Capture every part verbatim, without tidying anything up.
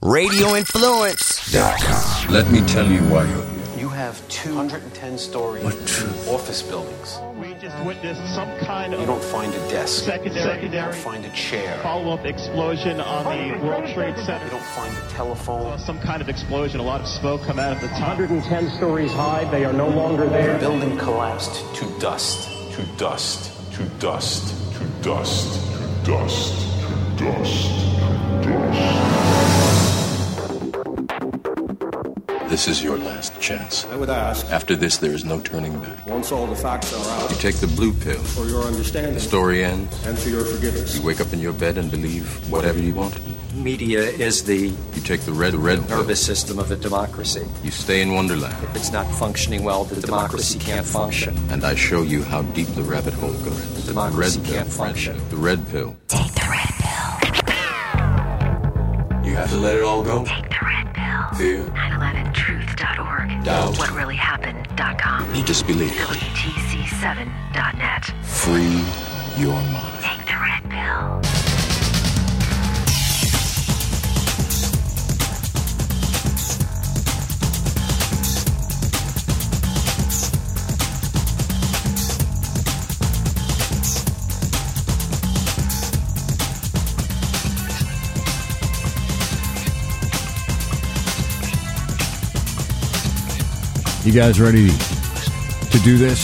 radio influence dot com. Let me tell you why you're here. You have two hundred ten story office buildings. We just witnessed some kind of... You don't find a desk. Secondary. You don't find a chair. Follow-up explosion on the World Trade Center. You don't find a telephone. Some kind of explosion. A lot of smoke come out of the top. one hundred ten stories high. They are no longer there. The building collapsed to dust. To dust. To dust. To dust. To dust. To dust. To dust. This is your last chance. I would ask, After this, there is no turning back. once all the facts are out, You take the blue pill. for your understanding The story ends. and for your forgiveness. You wake up in your bed and believe whatever you want. Media is the You take the red, red pill. nervous system of a democracy. You stay in Wonderland. If it's not functioning well, the democracy can't function. And I show you how deep the rabbit hole goes. Democracy red pill. can't function. The red pill. Take the red pill. You have to let it all go. Take the red pill. Fear. nine eleven truth dot org. Doubt. what really happened dot com. You disbelieve. W T C seven dot net. Free your mind. Take the red pill. You guys ready to do this?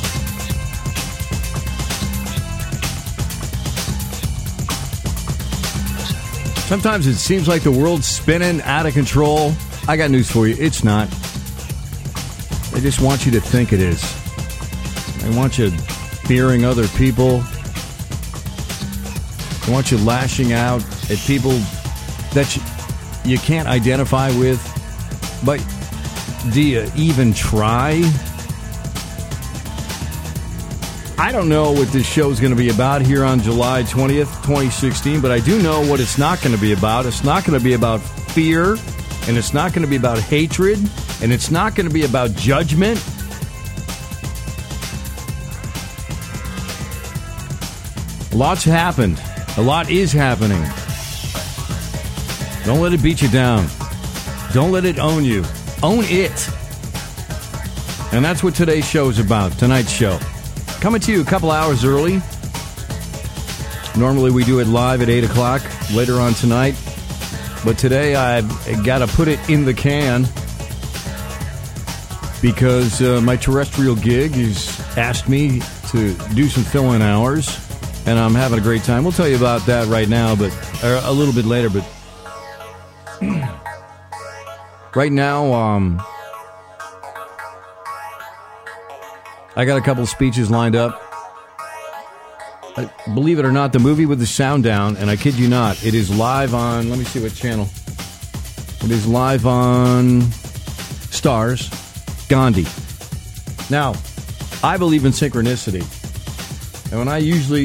Sometimes it seems like the world's spinning out of control. I got news for you. It's not. They just want you to think it is. They want you fearing other people. They want you lashing out at people that you, you can't identify with. But do you even try? I don't know what this show is going to be about here on July twentieth, twenty sixteen, but I do know what it's not going to be about. It's not going to be about fear, and it's not going to be about hatred, and it's not going to be about judgment. A lot's happened. A lot is happening. Don't let it beat you down. Don't let it own you. Own it. And that's what today's show is about, tonight's show. Coming to you a couple hours early. Normally we do it live at eight o'clock later on tonight. But today I've got to put it in the can because uh, my terrestrial gig has asked me to do some fill-in hours. And I'm having a great time. We'll tell you about that right now, but or a little bit later. But right now, um, I got a couple of speeches lined up. I, believe it or not, the movie with the sound down, and I kid you not, it is live on, let me see what channel. It is live on Stars, Gandhi. Now, I believe in synchronicity. And when I usually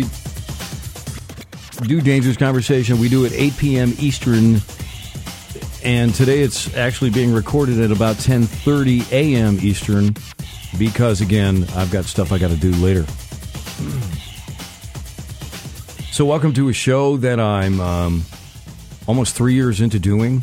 do Dangerous Conversation, we do it eight p.m. Eastern. And today it's actually being recorded at about ten thirty a.m. Eastern because, again, I've got stuff I got to do later. So welcome to a show that I'm um, almost three years into doing.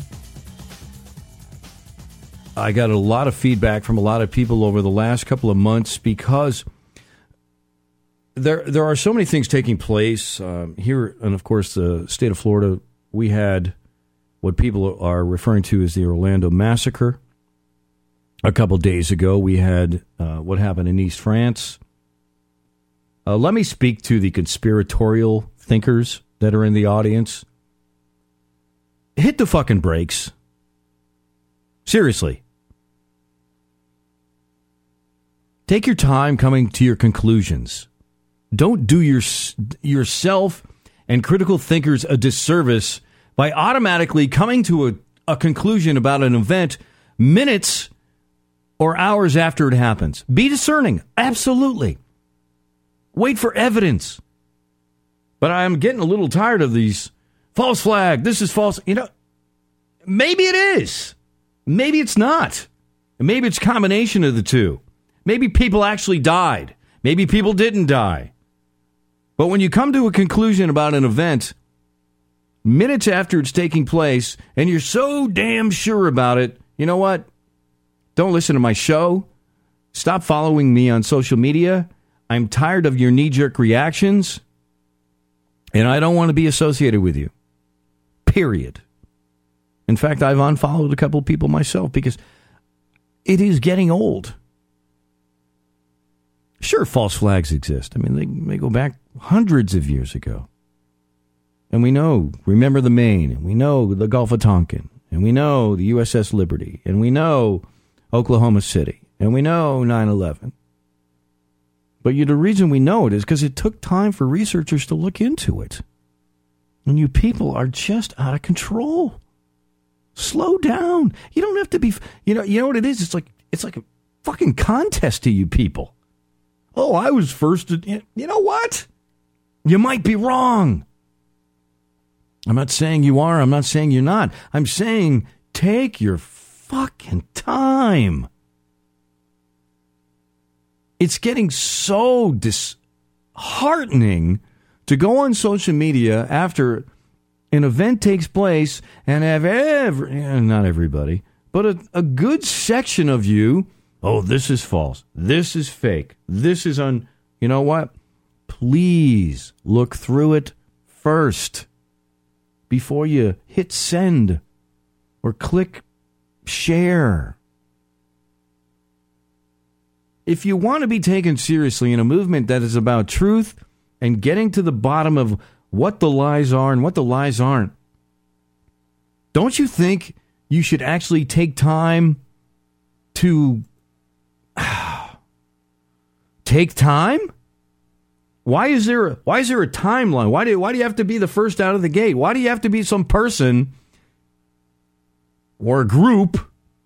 I got a lot of feedback from a lot of people over the last couple of months because there there are so many things taking place um, here. And, of course, the state of Florida, we had what people are referring to as the Orlando Massacre. A couple days ago, we had uh, what happened in East France. Uh, let me speak to the conspiratorial thinkers that are in the audience. Hit the fucking brakes. Seriously. Take your time coming to your conclusions. Don't do your, yourself and critical thinkers a disservice by automatically coming to a, a conclusion about an event minutes or hours after it happens. Be discerning. Absolutely. Wait for evidence. But I'm getting a little tired of these false flag. This is false. You know, maybe it is. Maybe it's not. Maybe it's a combination of the two. Maybe people actually died. Maybe people didn't die. But when you come to a conclusion about an event, minutes after it's taking place, and you're so damn sure about it, you know what? Don't listen to my show. Stop following me on social media. I'm tired of your knee-jerk reactions, and I don't want to be associated with you. Period. In fact, I've unfollowed a couple of people myself because it is getting old. Sure, false flags exist. I mean, they, they go back hundreds of years ago. And we know, remember the Maine, and we know the Gulf of Tonkin, and we know the U S S Liberty, and we know Oklahoma City, and we know nine eleven. But you, the reason we know it is because it took time for researchers to look into it. And you people are just out of control. Slow down. You don't have to be, you know, you know what it is? It's like, it's like a fucking contest to you people. Oh, I was first to, you know what? You might be wrong. I'm not saying you are. I'm not saying you're not. I'm saying take your fucking time. It's getting so disheartening to go on social media after an event takes place and have every, not everybody, but a, a good section of you, oh, this is false. This is fake. This is un... You know what? Please look through it first before you hit send or click share. If you want to be taken seriously in a movement that is about truth and getting to the bottom of what the lies are and what the lies aren't, don't you think you should actually take time to take time? Why is there a, why is there a timeline? Why do why do you have to be the first out of the gate? Why do you have to be some person or a group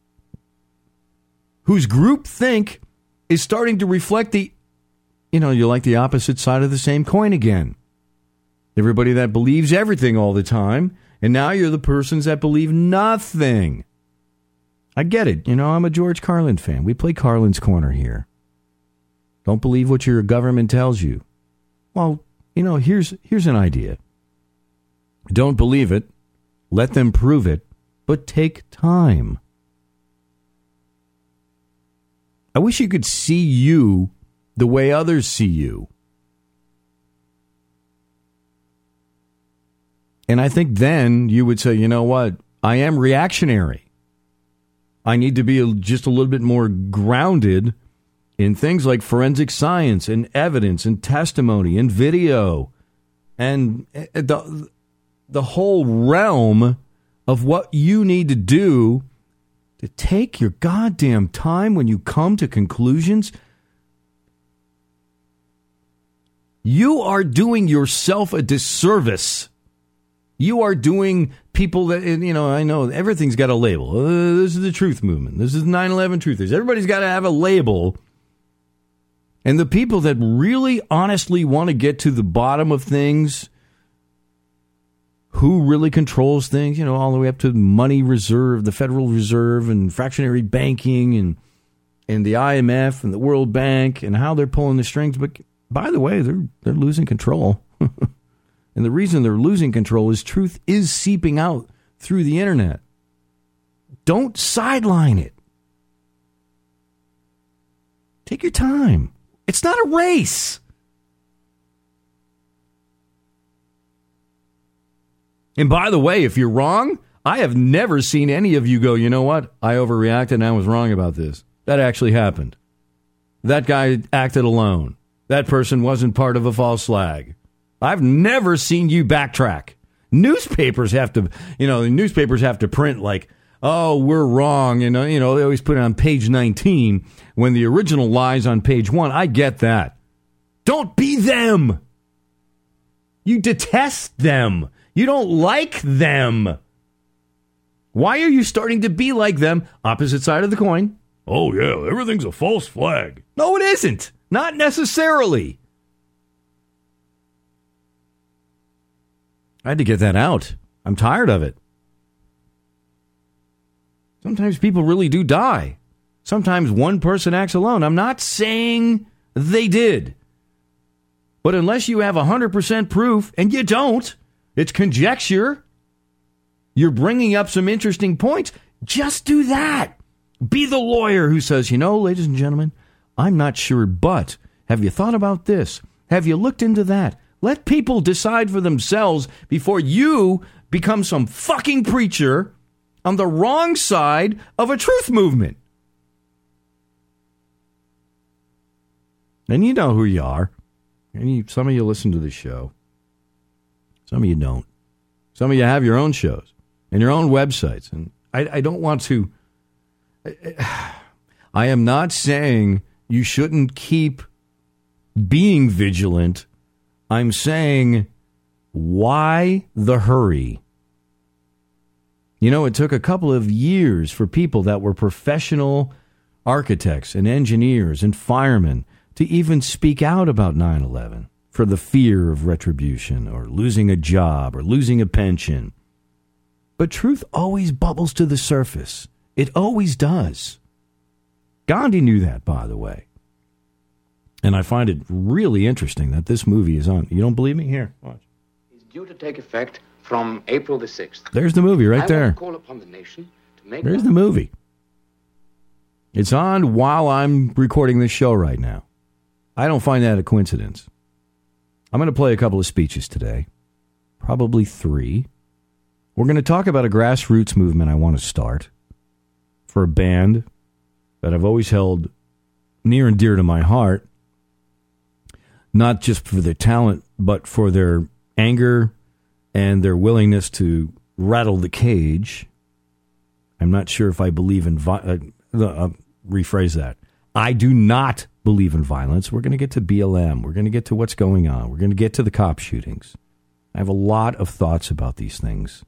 whose groupthink is starting to reflect the, you know, you like the opposite side of the same coin again. Everybody that believes everything all the time, and now you're the persons that believe nothing. I get it. You know, I'm a George Carlin fan. We play Carlin's Corner here. Don't believe what your government tells you. Well, you know, here's here's an idea. Don't believe it. Let them prove it. But take time. I wish you could see you the way others see you. And I think then you would say, you know what? I am reactionary. I need to be just a little bit more grounded in things like forensic science and evidence and testimony and video and the, the whole realm of what you need to do to take your goddamn time when you come to conclusions. You are doing yourself a disservice. You are doing people that, you know, I know everything's got a label. Uh, this is the truth movement. This is nine eleven truthers. Everybody's got to have a label. And the people that really honestly want to get to the bottom of things, who really controls things, you know, all the way up to money reserve, the Federal Reserve and fractionary banking and and the I M F and the World Bank and how they're pulling the strings. But by the way, they're they're losing control. And the reason they're losing control is truth is seeping out through the internet. Don't sideline it. Take your time. It's not a race. And by the way, if you're wrong, I have never seen any of you go, you know what? I overreacted and I was wrong about this. That actually happened. That guy acted alone. That person wasn't part of a false flag. I've never seen you backtrack. Newspapers have to, you know, the newspapers have to print like, oh, we're wrong. You know, you know, they always put it on page nineteen when the original lie's on page one. I get that. Don't be them. You detest them. You don't like them. Why are you starting to be like them? Opposite side of the coin. Oh, yeah, everything's a false flag. No, it isn't. Not necessarily. I had to get that out. I'm tired of it. Sometimes people really do die. Sometimes one person acts alone. I'm not saying they did. But unless you have one hundred percent proof, and you don't, it's conjecture, You're bringing up some interesting points. Just do that. Be the lawyer who says, you know, ladies and gentlemen, I'm not sure, but have you thought about this? Have you looked into that? Let people decide for themselves before you become some fucking preacher on the wrong side of a truth movement. And you know who you are. And you, some of you listen to the show. Some of you don't. Some of you have your own shows and your own websites. And I, I don't want to... I, I am not saying you shouldn't keep being vigilant. I'm saying, why the hurry? You know, it took a couple of years for people that were professional architects and engineers and firemen to even speak out about nine eleven for the fear of retribution or losing a job or losing a pension. But truth always bubbles to the surface. It always does. Gandhi knew that, by the way. And I find it really interesting that this movie is on. You don't believe me? Here, watch. Is due to take effect from April the sixth. There's the movie right I there. want to call upon the nation to make There's the movie. It's on while I'm recording this show right now. I don't find that a coincidence. I'm going to play a couple of speeches today, probably three. We're going to talk about a grassroots movement I want to start for a band that I've always held near and dear to my heart, not just for their talent, but for their anger and their willingness to rattle the cage. I'm not sure if I believe in... Vi- uh, uh, rephrase that. I do not believe in violence. We're going to get to B L M. We're going to get to what's going on. We're going to get to the cop shootings. I have a lot of thoughts about these things.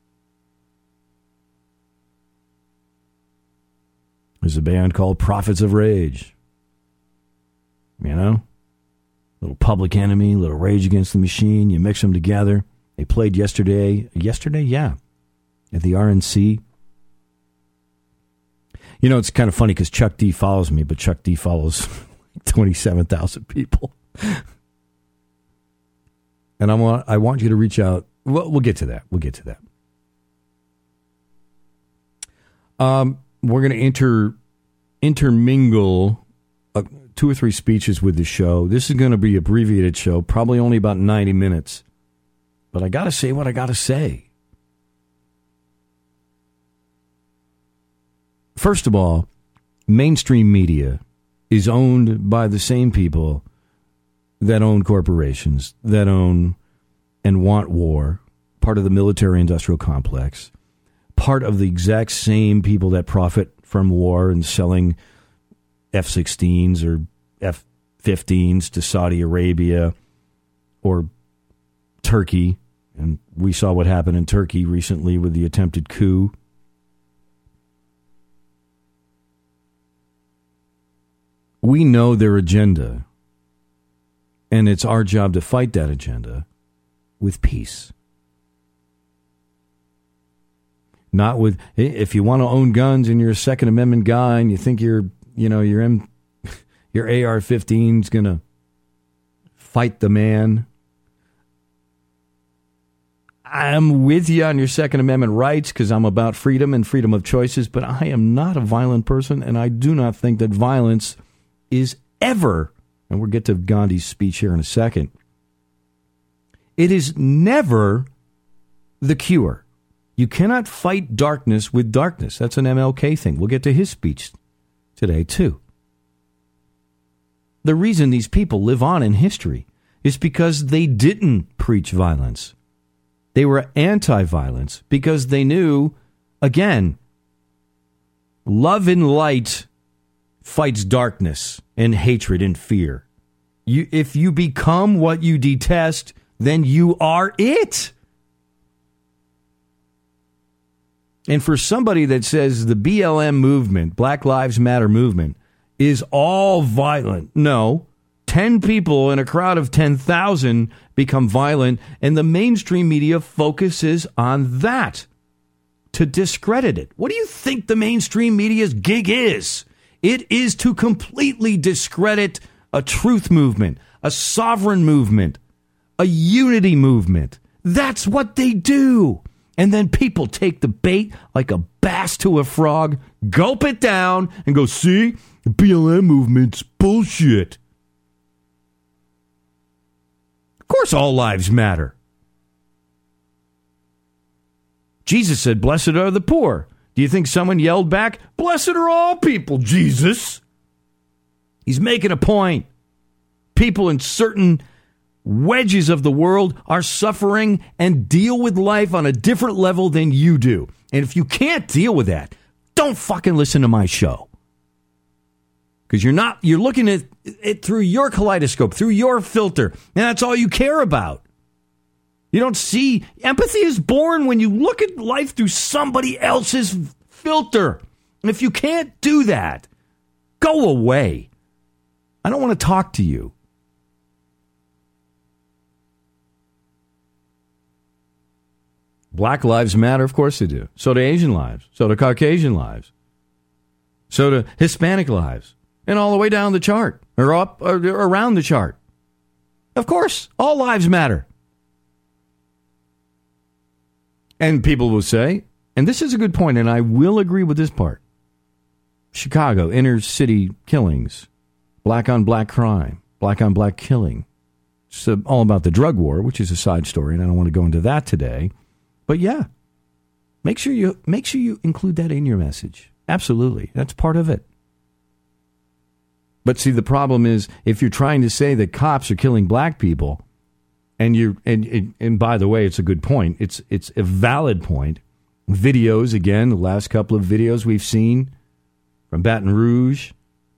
There's a band called Prophets of Rage. You know? Little Public Enemy, little Rage Against the Machine. You mix them together. They played yesterday. Yesterday? Yeah. At the R N C. You know, it's kind of funny because Chuck D follows me, but Chuck D follows twenty-seven thousand people. And I want, I want you to reach out. Well, we'll get to that. We'll get to that. Um, we're going to inter intermingle uh, two or three speeches with the show. This is going to be an abbreviated show, probably only about ninety minutes. But I got to say what I got to say. First of all, mainstream media is owned by the same people that own corporations, that own and want war, part of the military-industrial complex, part of the exact same people that profit from war and selling F sixteens or F fifteens to Saudi Arabia or Turkey. And we saw what happened in Turkey recently with the attempted coup. We know their agenda, and it's our job to fight that agenda with peace. Not with, if you want to own guns and you're a Second Amendment guy and you think your, you know, your M, your A R fifteen is going to fight the man. I'm with you on your Second Amendment rights because I'm about freedom and freedom of choices, but I am not a violent person, and I do not think that violence is ever, and we'll get to Gandhi's speech here in a second, it is never the cure. You cannot fight darkness with darkness. That's an M L K thing. We'll get to his speech today, too. The reason these people live on in history is because they didn't preach violence. They were anti-violence because they knew, again, love and light fights darkness and hatred and fear. You, if you become what you detest, then you are it. And for somebody that says the B L M movement, Black Lives Matter movement, is all violent, no. Ten people in a crowd of ten thousand become violent, and the mainstream media focuses on that to discredit it. What do you think the mainstream media's gig is? It is to completely discredit a truth movement, a sovereign movement, a unity movement. That's what they do. And then people take the bait like a bass to a frog, gulp it down, and go, see, the B L M movement's bullshit. Of course all lives matter. Jesus said, blessed are the poor. Do you think someone yelled back, blessed are all people, Jesus? He's making a point. People in certain wedges of the world are suffering and deal with life on a different level than you do. And if you can't deal with that, don't fucking listen to my show. Because you're not, you're looking at it through your kaleidoscope, through your filter, and that's all you care about. You don't see, empathy is born when you look at life through somebody else's filter. And if you can't do that, go away. I don't want to talk to you. Black lives matter, of course they do. So do Asian lives. So do Caucasian lives. So do Hispanic lives. And all the way down the chart. Or up, or around the chart. Of course, all lives matter. And people will say, and this is a good point, and I will agree with this part. Chicago, inner city killings. Black on black crime. Black on black killing. It's all about the drug war, which is a side story, and I don't want to go into that today. But yeah, make sure you make sure you include that in your message. Absolutely. That's part of it. But see, the problem is if you're trying to say that cops are killing black people, and you and, and and by the way, it's a good point. It's it's a valid point. Videos, again, the last couple of videos we've seen from Baton Rouge,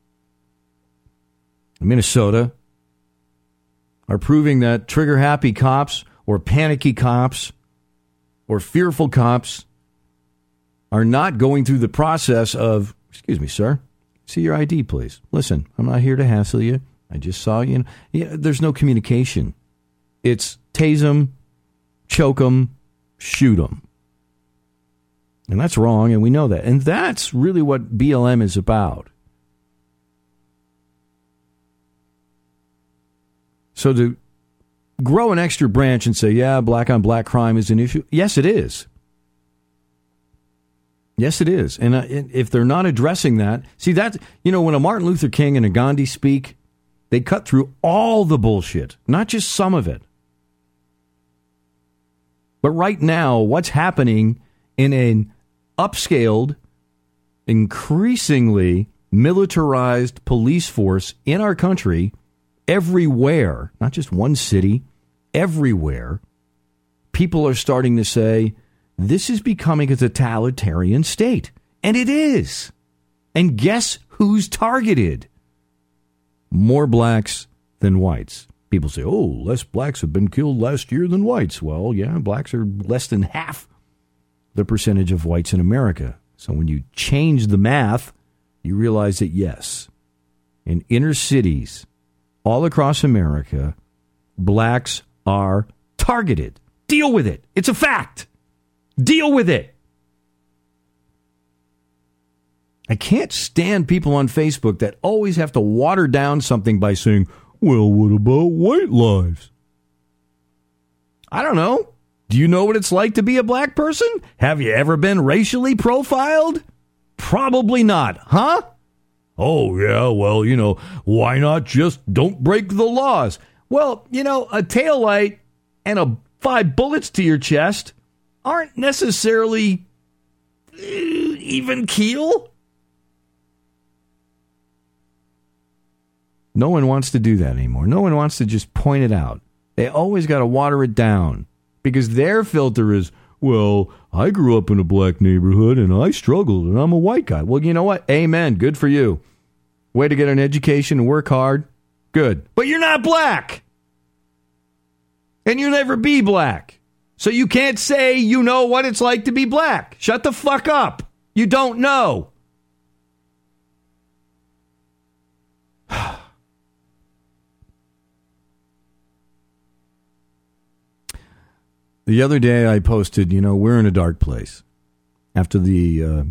Minnesota, are proving that trigger-happy cops or panicky cops or fearful cops are not going through the process of, excuse me, sir, see your I D, please. Listen, I'm not here to hassle you. I just saw you. Yeah, there's no communication. It's tase them, choke them, shoot them. And that's wrong, and we know that. And that's really what B L M is about. So to grow an extra branch and say, yeah, black on black crime is an issue. Yes, it is. Yes, it is. And uh, if they're not addressing that, see that, you know, when a Martin Luther King and a Gandhi speak, they cut through all the bullshit, not just some of it. But right now, what's happening in an upscaled, increasingly militarized police force in our country, everywhere, not just one city, everywhere, people are starting to say, this is becoming a totalitarian state. And it is. And guess who's targeted? More blacks than whites. People say, oh, less blacks have been killed last year than whites. Well, yeah, blacks are less than half the percentage of whites in America. So when you change the math, you realize that, yes, in inner cities all across America, blacks are targeted. Deal with it. It's a fact. Deal with it. I can't stand people on Facebook that always have to water down something by saying, well, what about white lives? I don't know. Do you know what it's like to be a black person? Have you ever been racially profiled? Probably not, huh? Oh, yeah, well, you know, why not just don't break the laws? Well, you know, a taillight and a five bullets to your chest aren't necessarily uh, even keel. No one wants to do that anymore. No one wants to just point it out. They always got to water it down because their filter is, well, I grew up in a black neighborhood and I struggled and I'm a white guy. Well, you know what? Amen. Good for you. Way to get an education and work hard. Good. But you're not black. And you'll never be black. So you can't say you know what it's like to be black. Shut the fuck up. You don't know. The other day I posted, you know, we're in a dark place. After the, uh,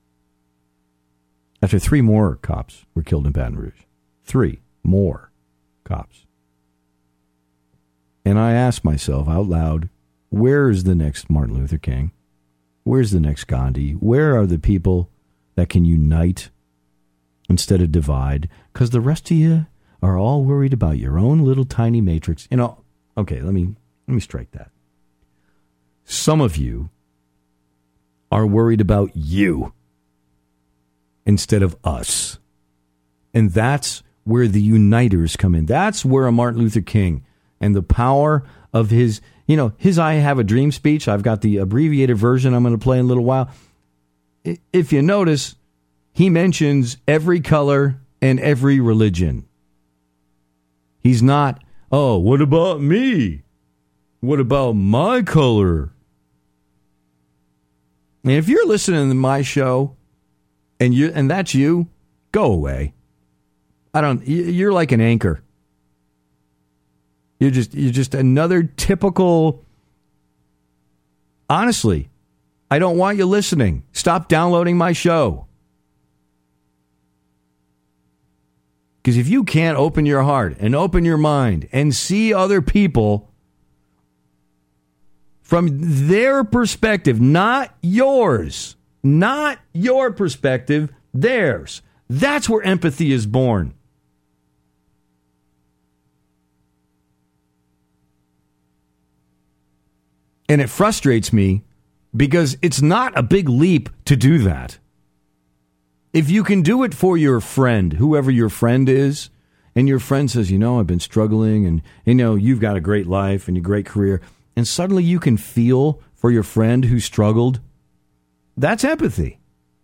after three more cops were killed in Baton Rouge. Three more cops. And I asked myself out loud, where is the next Martin Luther King? Where's the next Gandhi? Where are the people that can unite instead of divide? Because the rest of you are all worried about your own little tiny matrix. You know, okay, let me let me strike that. Some of you are worried about you instead of us. And that's where the uniters come in. That's where a Martin Luther King and the power of his, you know, his I Have a Dream speech. I've got the abbreviated version I'm going to play in a little while. If you notice, he mentions every color and every religion. He's not, oh, what about me? What about my color? And if you're listening to my show and you and that's you, go away. I don't. You're like an anchor. You're just you're just another typical. Honestly, I don't want you listening. Stop downloading my show. Because if you can't open your heart and open your mind and see other people from their perspective, not yours, not your perspective, theirs, that's where empathy is born. And it frustrates me because it's not a big leap to do that. If you can do it for your friend, whoever your friend is, and your friend says, you know, I've been struggling and, you know, you've got a great life and a great career, and suddenly you can feel for your friend who struggled, that's empathy.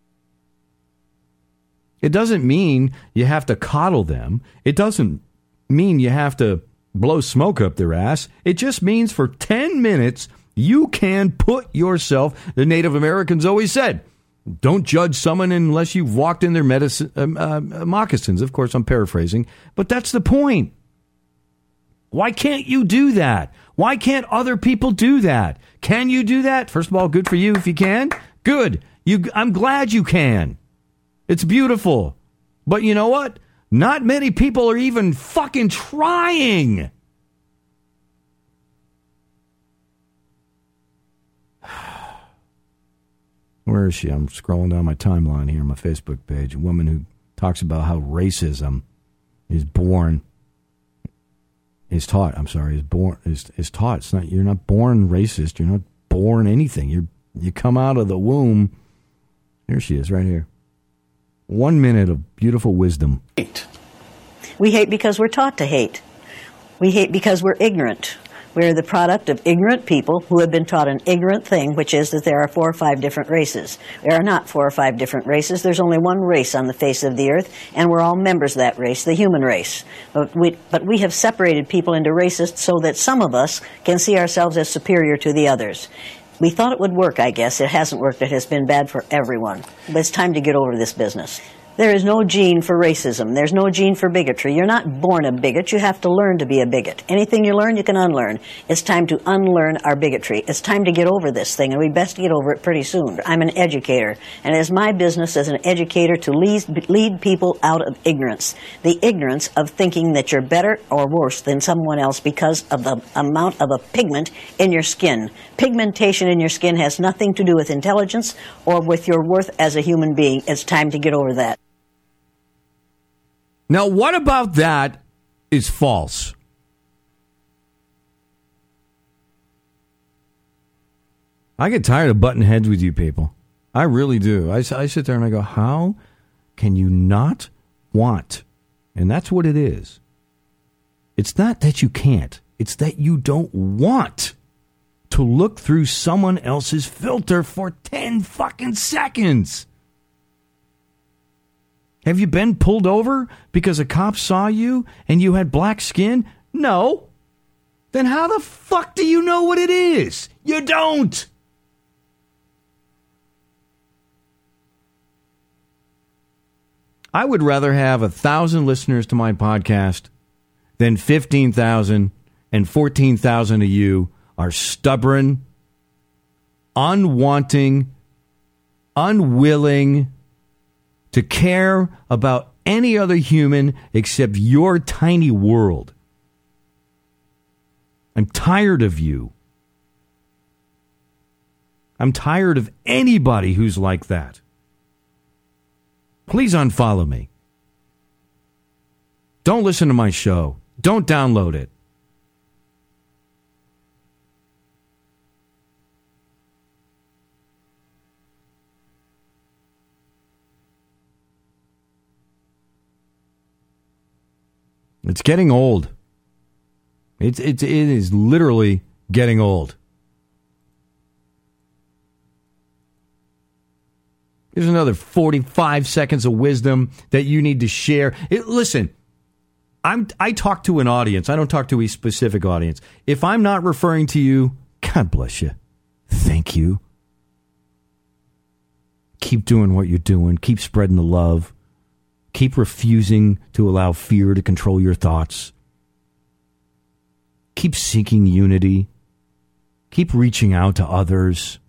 It doesn't mean you have to coddle them. It doesn't mean you have to blow smoke up their ass. It just means for ten minutes, you can put yourself, the Native Americans always said, don't judge someone unless you've walked in their medicine, uh, uh, moccasins. Of course, I'm paraphrasing, but that's the point. Why can't you do that? Why can't other people do that? Can you do that? First of all, good for you if you can. Good. You, I'm glad you can. It's beautiful. But you know what? Not many people are even fucking trying. Where is she? I'm scrolling down my timeline here on my Facebook page. A woman who talks about how racism is born, is taught. I'm sorry, is born is is taught. It's not. You're not born racist. You're not born anything. You you come out of the womb. Here she is, right here. One minute of beautiful wisdom. Hate. We hate because we're taught to hate. We hate because we're ignorant. We're the product of ignorant people who have been taught an ignorant thing, which is that there are four or five different races. There are not four or five different races. There's only one race on the face of the earth, and we're all members of that race, the human race. But we, but we have separated people into races so that some of us can see ourselves as superior to the others. We thought it would work, I guess. It hasn't worked. It has been bad for everyone. But it's time to get over this business. There is no gene for racism. There's no gene for bigotry. You're not born a bigot. You have to learn to be a bigot. Anything you learn, you can unlearn. It's time to unlearn our bigotry. It's time to get over this thing, and we best get over it pretty soon. I'm an educator, and it's my business as an educator to lead, lead people out of ignorance. The ignorance of thinking that you're better or worse than someone else because of the amount of a pigment in your skin. Pigmentation in your skin has nothing to do with intelligence or with your worth as a human being. It's time to get over that. Now, what about that is false? I get tired of butting heads with you people. I really do. I, I sit there and I go, how can you not want? And that's what it is. It's not that you can't. It's that you don't want to look through someone else's filter for ten fucking seconds. Have you been pulled over because a cop saw you and you had black skin? No. Then how the fuck do you know what it is? You don't. I would rather have a thousand listeners to my podcast than fifteen thousand, and fourteen thousand of you are stubborn, unwanting, unwilling to care about any other human except your tiny world. I'm tired of you. I'm tired of anybody who's like that. Please unfollow me. Don't listen to my show. Don't download it. It's getting old. It's it's it is literally getting old. Here's another forty-five seconds of wisdom that you need to share. It, listen, I'm I talk to an audience. I don't talk to a specific audience. If I'm not referring to you, God bless you. Thank you. Keep doing what you're doing. Keep spreading the love. Keep refusing to allow fear to control your thoughts. Keep seeking unity. Keep reaching out to others.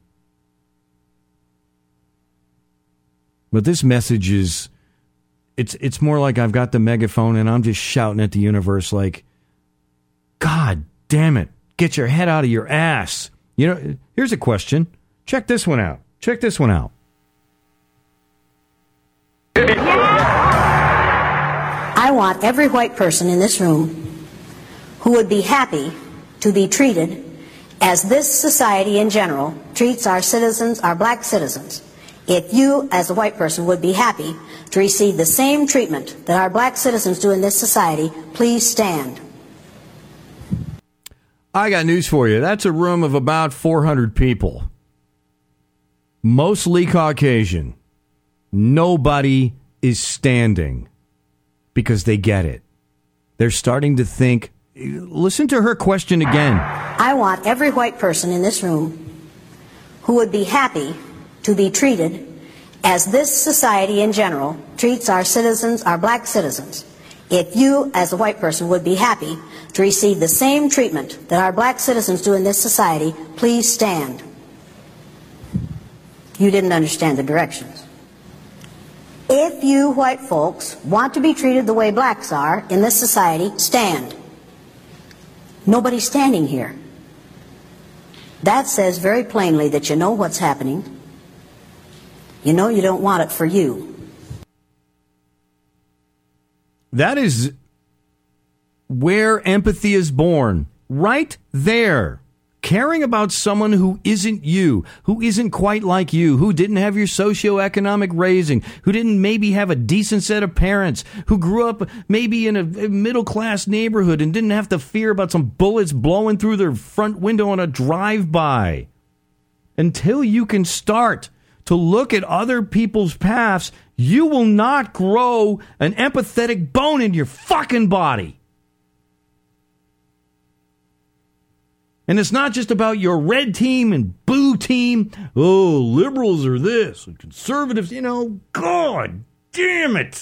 But this message is, it's it's more like I've got the megaphone and I'm just shouting at the universe like, God damn it, get your head out of your ass. You know, here's a question. Check this one out. Check this one out. I want every white person in this room who would be happy to be treated as this society in general treats our citizens, our black citizens. If you, as a white person, would be happy to receive the same treatment that our black citizens do in this society, please stand. I got news for you. That's a room of about four hundred people. Mostly Caucasian. Nobody is standing because they get it. They're starting to think. Listen to her question again. I want every white person in this room who would be happy to be treated as this society in general treats our citizens, our black citizens. If you, as a white person, would be happy to receive the same treatment that our black citizens do in this society, please stand. You didn't understand the directions. If you white folks want to be treated the way blacks are in this society, stand. Nobody's standing here. That says very plainly that you know what's happening. You know you don't want it for you. That is where empathy is born. Right there. Caring about someone who isn't you, who isn't quite like you, who didn't have your socioeconomic raising, who didn't maybe have a decent set of parents, who grew up maybe in a middle-class neighborhood and didn't have to fear about some bullets blowing through their front window on a drive-by. Until you can start to look at other people's paths, you will not grow an empathetic bone in your fucking body. And it's not just about your red team and blue team. Oh, liberals are this, and conservatives, you know, God damn it.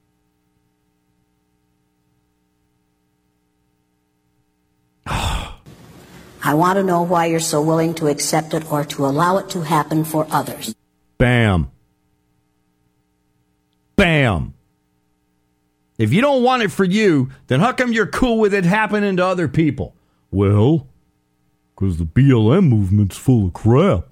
I want to know why you're so willing to accept it or to allow it to happen for others. Bam. Bam. If you don't want it for you, then how come you're cool with it happening to other people? Well, because the B L M movement's full of crap.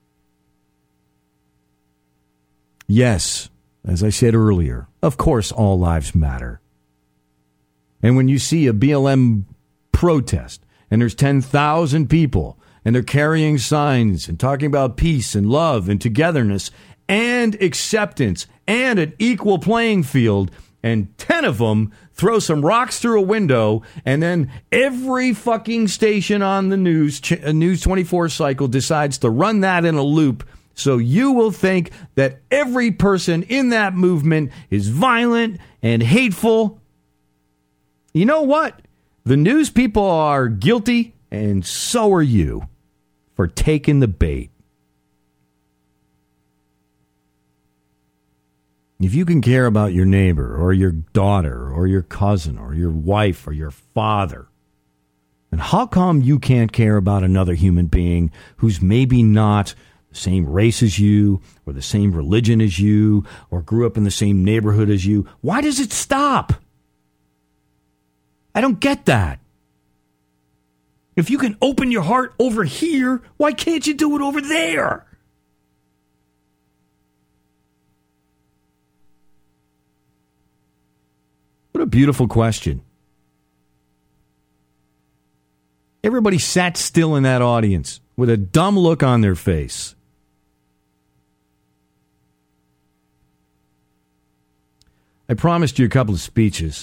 Yes, as I said earlier, of course all lives matter. And when you see a B L M protest, and there's ten thousand people, and they're carrying signs and talking about peace and love and togetherness and acceptance and an equal playing field, and ten of them throw some rocks through a window, and then every fucking station on the news, News twenty-four cycle, decides to run that in a loop, so you will think that every person in that movement is violent and hateful. You know what? The news people are guilty, and so are you, for taking the bait. If you can care about your neighbor or your daughter or your cousin or your wife or your father, then how come you can't care about another human being who's maybe not the same race as you or the same religion as you or grew up in the same neighborhood as you? Why does it stop? I don't get that. If you can open your heart over here, why can't you do it over there? What a beautiful question. Everybody sat still in that audience with a dumb look on their face. I promised you a couple of speeches.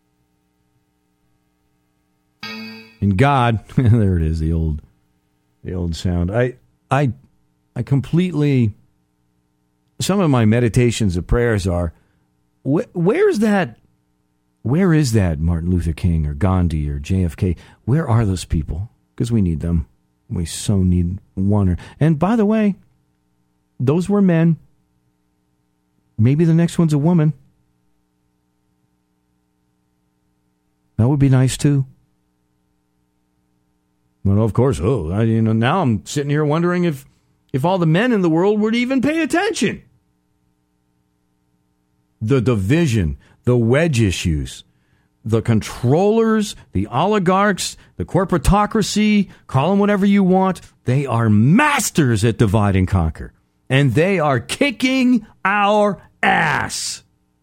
And God, there it is, the old the old sound. I I I completely, some of my meditations and prayers are, wh- where's that, where is that Martin Luther King or Gandhi or J F K? Where are those people? Because we need them. We so need one. And by the way, those were men. Maybe the next one's a woman. That would be nice too. Well, of course. Oh, I, you know, now I'm sitting here wondering if, if all the men in the world would even pay attention. The division, the wedge issues, the controllers, the oligarchs, the corporatocracy, call them whatever you want. They are masters at divide and conquer. And they are kicking our ass.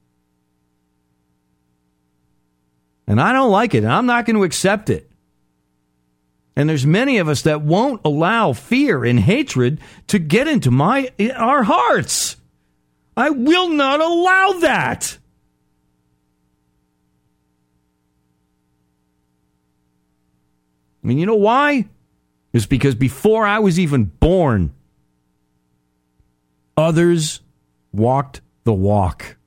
And I don't like it. And I'm not going to accept it. And there's many of us that won't allow fear and hatred to get into my our hearts. I will not allow that. I mean, you know why? It's because before I was even born, others walked the walk.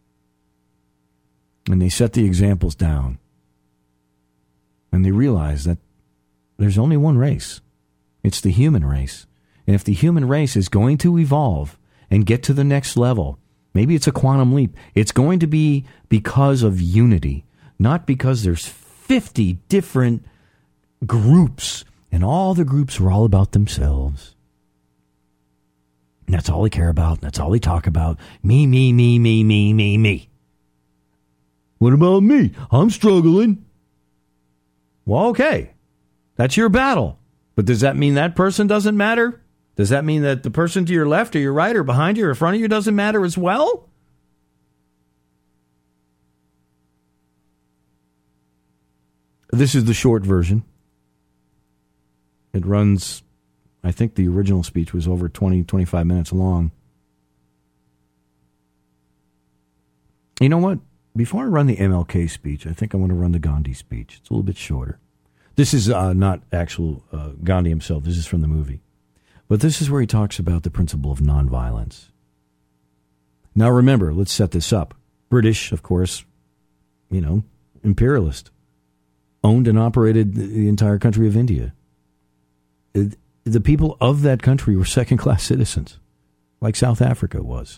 And they set the examples down. And they realized that there's only one race. It's the human race. And if the human race is going to evolve and get to the next level, maybe it's a quantum leap, it's going to be because of unity, not because there's fifty different groups, and all the groups are all about themselves. And that's all they care about. That's all they talk about. Me, me, me, me, me, me, me. What about me? I'm struggling. Well, okay. That's your battle. But does that mean that person doesn't matter? Does that mean that the person to your left or your right or behind you or in front of you doesn't matter as well? This is the short version. It runs, I think the original speech was over twenty, twenty-five minutes long. You know what? Before I run the M L K speech, I think I want to run the Gandhi speech. It's a little bit shorter. This is uh, not actual uh, Gandhi himself. This is from the movie. But this is where he talks about the principle of nonviolence. Now remember, let's set this up. British, of course, you know, imperialist. Owned and operated the entire country of India. It, the people of that country were second-class citizens, like South Africa was.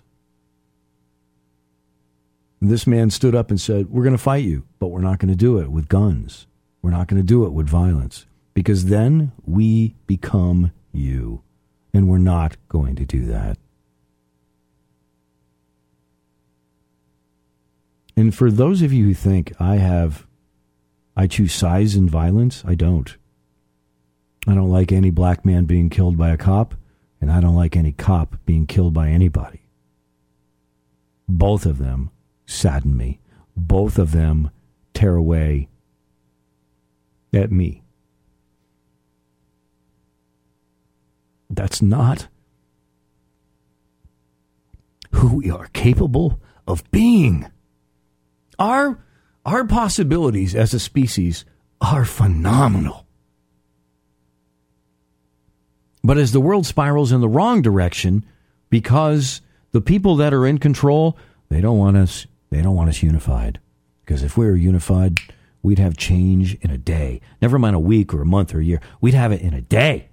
This man stood up and said, we're going to fight you, but we're not going to do it with guns. We're not going to do it with violence, because then we become you, and we're not going to do that. And for those of you who think I have, I choose size and violence, I don't. I don't like any black man being killed by a cop, and I don't like any cop being killed by anybody. Both of them sadden me. Both of them tear away at me. That's not who we are capable of being. Our, our possibilities as a species are phenomenal. But as the world spirals in the wrong direction, because the people that are in control, they don't want us, they don't want us unified. Because if we were unified, we'd have change in a day. Never mind a week or a month or a year. We'd have it in a day.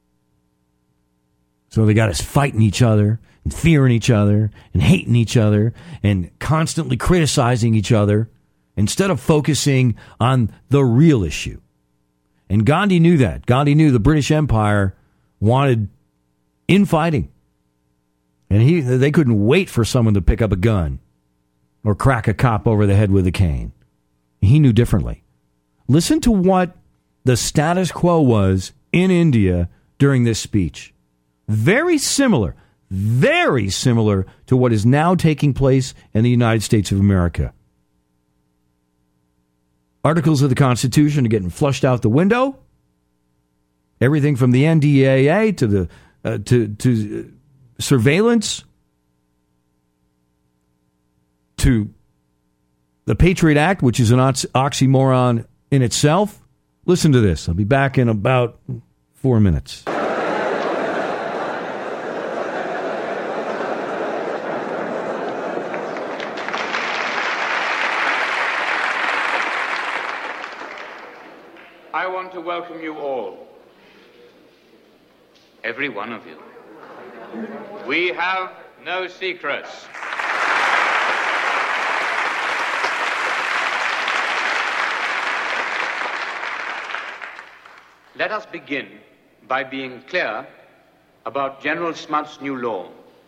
So they got us fighting each other and fearing each other and hating each other and constantly criticizing each other instead of focusing on the real issue. And Gandhi knew that. Gandhi knew the British Empire wanted infighting. And he they couldn't wait for someone to pick up a gun or crack a cop over the head with a cane. He knew differently. Listen to what the status quo was in India during this speech. Very similar, very similar to what is now taking place in the United States of America. Articles of the Constitution are getting flushed out the window. Everything from the N D A A to the uh, to to uh, surveillance to the Patriot Act, which is an ox- oxymoron in itself. Listen to this. I'll be back in about four minutes. I want to welcome you all. Every one of you. We have no secrets. Let us begin by being clear about General Smuts' new law.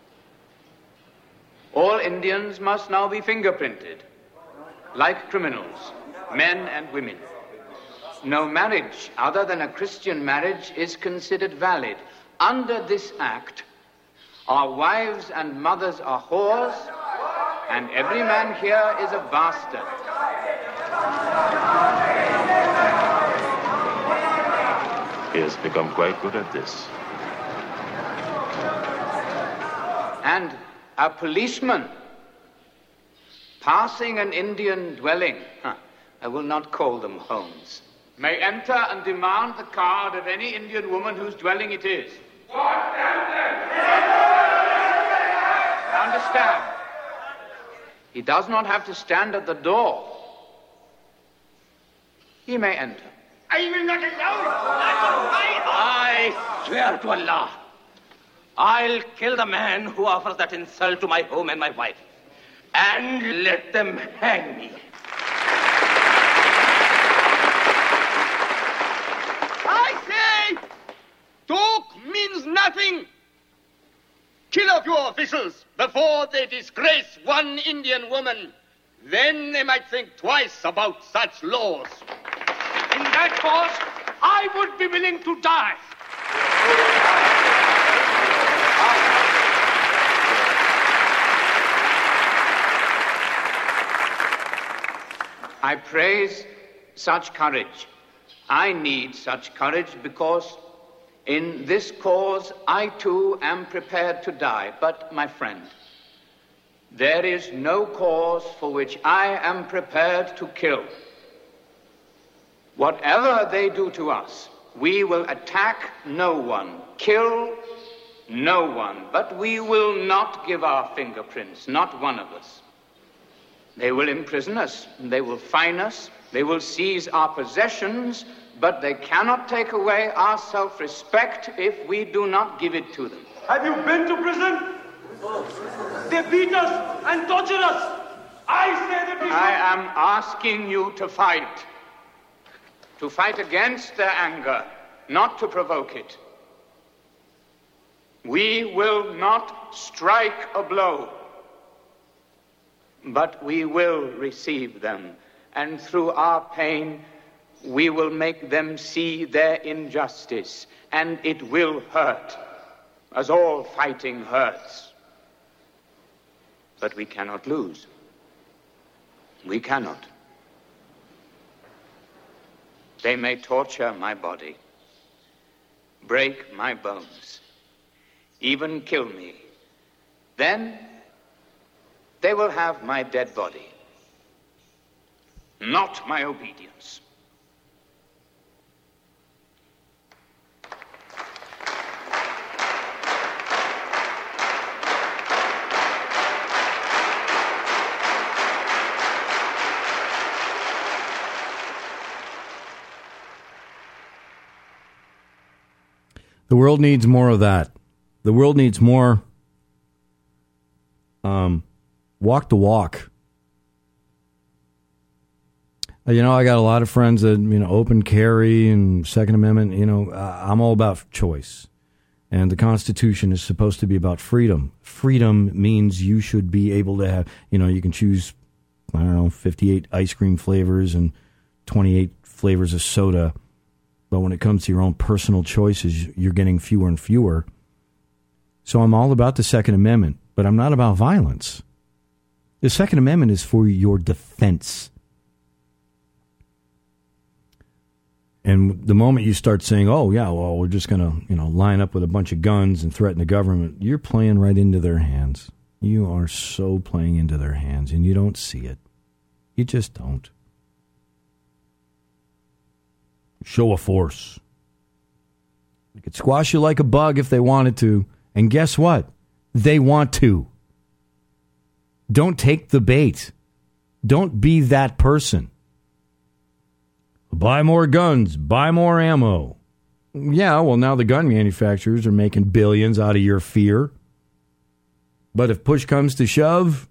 All Indians must now be fingerprinted, like criminals, men and women. No marriage other than a Christian marriage is considered valid. Under this act, our wives and mothers are whores, and every man here is a bastard. He has become quite good at this. And a policeman passing an Indian dwelling, huh, I will not call them homes, may enter and demand the card of any Indian woman whose dwelling it is. Understand? He does not have to stand at the door. He may enter. I will not allow it. I swear to Allah, I'll kill the man who offers that insult to my home and my wife, and let them hang me. I say, talk means nothing. Kill a few officials before they disgrace one Indian woman. Then they might think twice about such laws. In that cause, I would be willing to die. I praise such courage. I need such courage because in this cause I too am prepared to die. But, my friend, there is no cause for which I am prepared to kill. Whatever they do to us, we will attack no one, kill no one, but we will not give our fingerprints, not one of us. They will imprison us, they will fine us, they will seize our possessions, but they cannot take away our self-respect if we do not give it to them. Have you been to prison? They beat us and torture us. I say that we I am asking you to fight. To fight against their anger, not to provoke it. We will not strike a blow, but we will receive them, and through our pain, we will make them see their injustice, and it will hurt, as all fighting hurts. But we cannot lose. We cannot. They may torture my body, break my bones, even kill me. Then they will have my dead body, not my obedience. The world needs more of that. The world needs more um, walk the walk. Uh, you know, I got a lot of friends that, you know, open carry and Second Amendment. You know, uh, I'm all about choice. And the Constitution is supposed to be about freedom. Freedom means you should be able to have, you know, you can choose, I don't know, fifty-eight ice cream flavors and twenty-eight flavors of soda. But when it comes to your own personal choices, you're getting fewer and fewer. So I'm all about the Second Amendment, but I'm not about violence. The Second Amendment is for your defense. And the moment you start saying, oh, yeah, well, we're just going to, you know, line up with a bunch of guns and threaten the government, you're playing right into their hands. You are so playing into their hands, and you don't see it. You just don't. Show of force. They could squash you like a bug if they wanted to. And guess what? They want to. Don't take the bait. Don't be that person. Buy more guns. Buy more ammo. Yeah, well, now the gun manufacturers are making billions out of your fear. But if push comes to shove,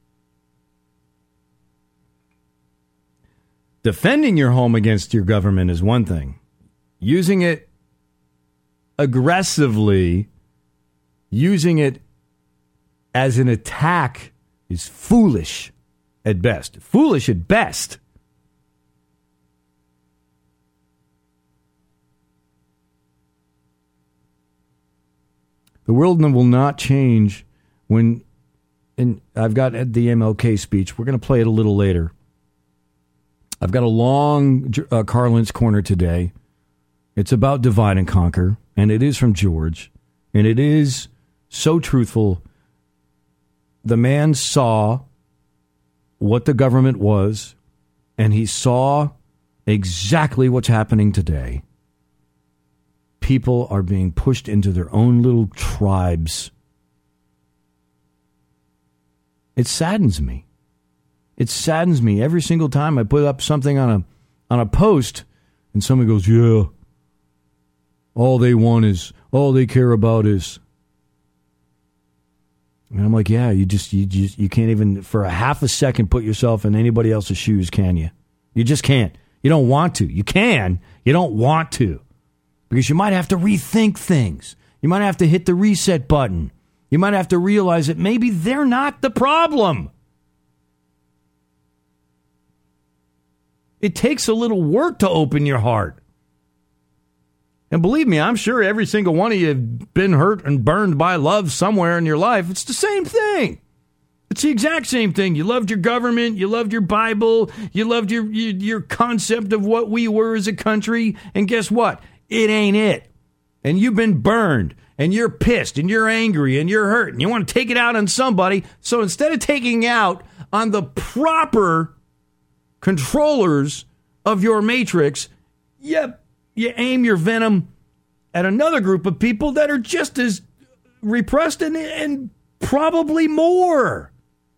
defending your home against your government is one thing. Using it aggressively, using it as an attack is foolish at best. Foolish at best. The world will not change when, and I've got the M L K speech. We're going to play it a little later. I've got a long uh, Carlin's Corner today. It's about divide and conquer, and it is from George, and it is so truthful. The man saw what the government was, and he saw exactly what's happening today. People are being pushed into their own little tribes. It saddens me. It saddens me every single time I put up something on a on a post and someone goes, yeah, all they want is, all they care about is. And I'm like, yeah, you just, you just, you can't even for a half a second put yourself in anybody else's shoes, can you? You just can't. You don't want to. You can. You don't want to. Because you might have to rethink things. You might have to hit the reset button. You might have to realize that maybe they're not the problem. It takes a little work to open your heart. And believe me, I'm sure every single one of you have been hurt and burned by love somewhere in your life. It's the same thing. It's the exact same thing. You loved your government. You loved your Bible. You loved your, your, your concept of what we were as a country. And guess what? It ain't it. And you've been burned. And you're pissed. And you're angry. And you're hurt. And you want to take it out on somebody. So instead of taking it out on the proper controllers of your matrix, you, you aim your venom at another group of people that are just as repressed and, and probably more.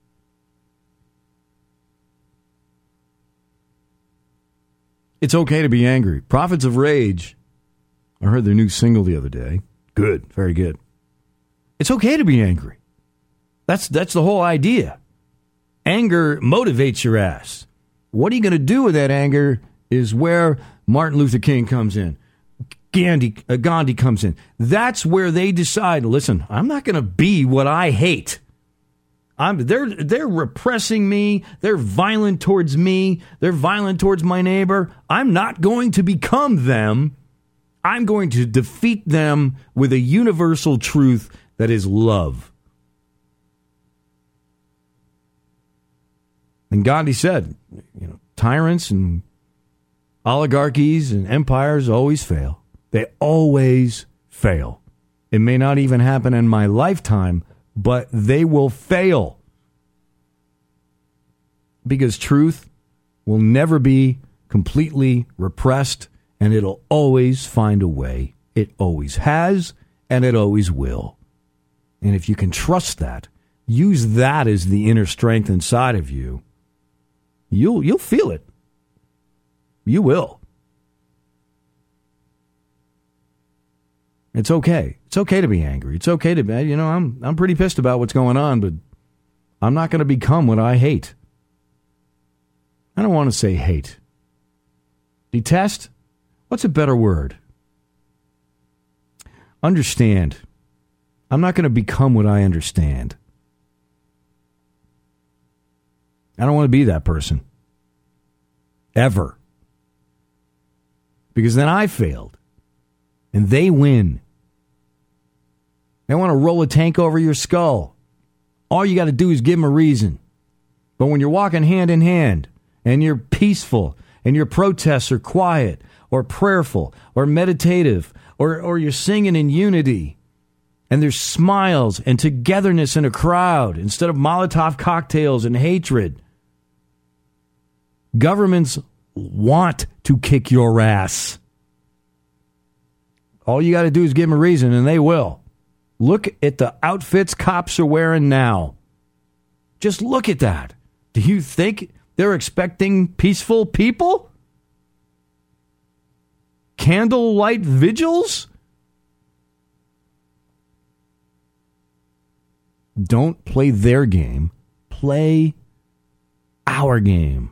It's okay to be angry. Prophets of Rage. I heard their new single the other day. Good. Very good. It's okay to be angry. That's that's the whole idea. Anger motivates your ass. What are you going to do with that anger is where Martin Luther King comes in. Gandhi, uh, Gandhi comes in. That's where they decide, listen, I'm not going to be what I hate. I'm, they're, they're repressing me. They're violent towards me. They're violent towards my neighbor. I'm not going to become them. I'm going to defeat them with a universal truth that is love. And Gandhi said, you know, tyrants and oligarchies and empires always fail. They always fail. It may not even happen in my lifetime, but they will fail. Because truth will never be completely repressed, and it'll always find a way. It always has, and it always will. And if you can trust that, use that as the inner strength inside of you, you'll you'll feel it. You will. It's okay. It's okay to be angry. It's okay to be, you know, I'm I'm pretty pissed about what's going on, but I'm not going to become what I hate. I don't want to say hate. Detest? What's a better word? Understand. I'm not going to become what I understand. I don't want to be that person. Ever. because then I failed. And they win. They want to roll a tank over your skull. All you got to do is give them a reason. But when you're walking hand in hand and you're peaceful and your protests are quiet or prayerful or meditative or, or you're singing in unity and there's smiles and togetherness in a crowd instead of Molotov cocktails and hatred, governments want to kick your ass. All you got to do is give them a reason, and they will. Look at the outfits cops are wearing now. Just look at that. Do you think they're expecting peaceful people? Candlelight vigils? Don't play their game. Play our game.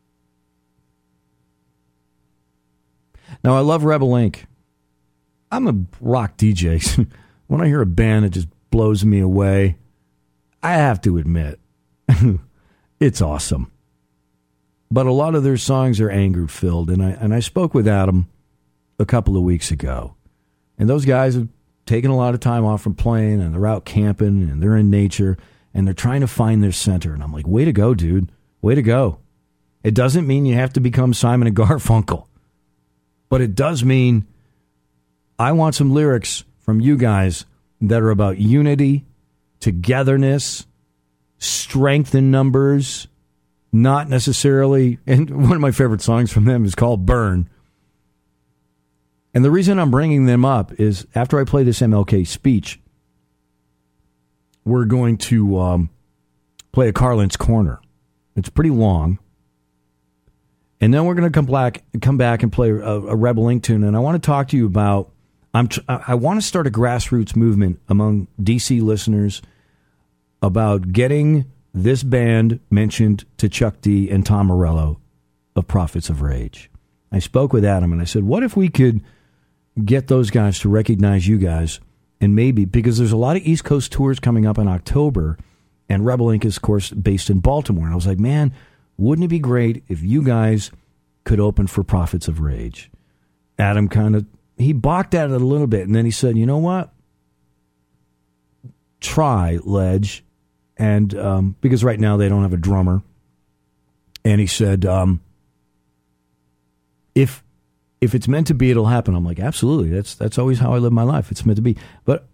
Now, I love Rebel Incorporated. I'm a rock D J. When I hear a band that just blows me away, I have to admit, it's awesome. But a lot of their songs are anger-filled, and I and I spoke with Adam a couple of weeks ago. And those guys have taken a lot of time off from playing, and they're out camping, and they're in nature, and they're trying to find their center. And I'm like, way to go, dude. Way to go. It doesn't mean you have to become Simon and Garfunkel. But it does mean I want some lyrics from you guys that are about unity, togetherness, strength in numbers, not necessarily, and one of my favorite songs from them is called Burn. And the reason I'm bringing them up is after I play this M L K speech, we're going to um, play a Carlin's Corner. It's pretty long. And then we're going to come back, come back and play a, a Rebel Incorporated tune. And I want to talk to you about, I'm tr- I want to start a grassroots movement among D C listeners about getting this band mentioned to Chuck D and Tom Morello of Prophets of Rage. I spoke with Adam and I said, what if we could get those guys to recognize you guys? And maybe, because there's a lot of East Coast tours coming up in October, and Rebel Incorporated is, of course, based in Baltimore. And I was like, man, wouldn't it be great if you guys could open for Prophets of Rage? Adam kind of, he balked at it a little bit, and then he said, you know what? Try, Ledge. And um, because right now they don't have a drummer. And he said, um, if if it's meant to be, it'll happen. I'm like, absolutely. That's that's always how I live my life. It's meant to be. But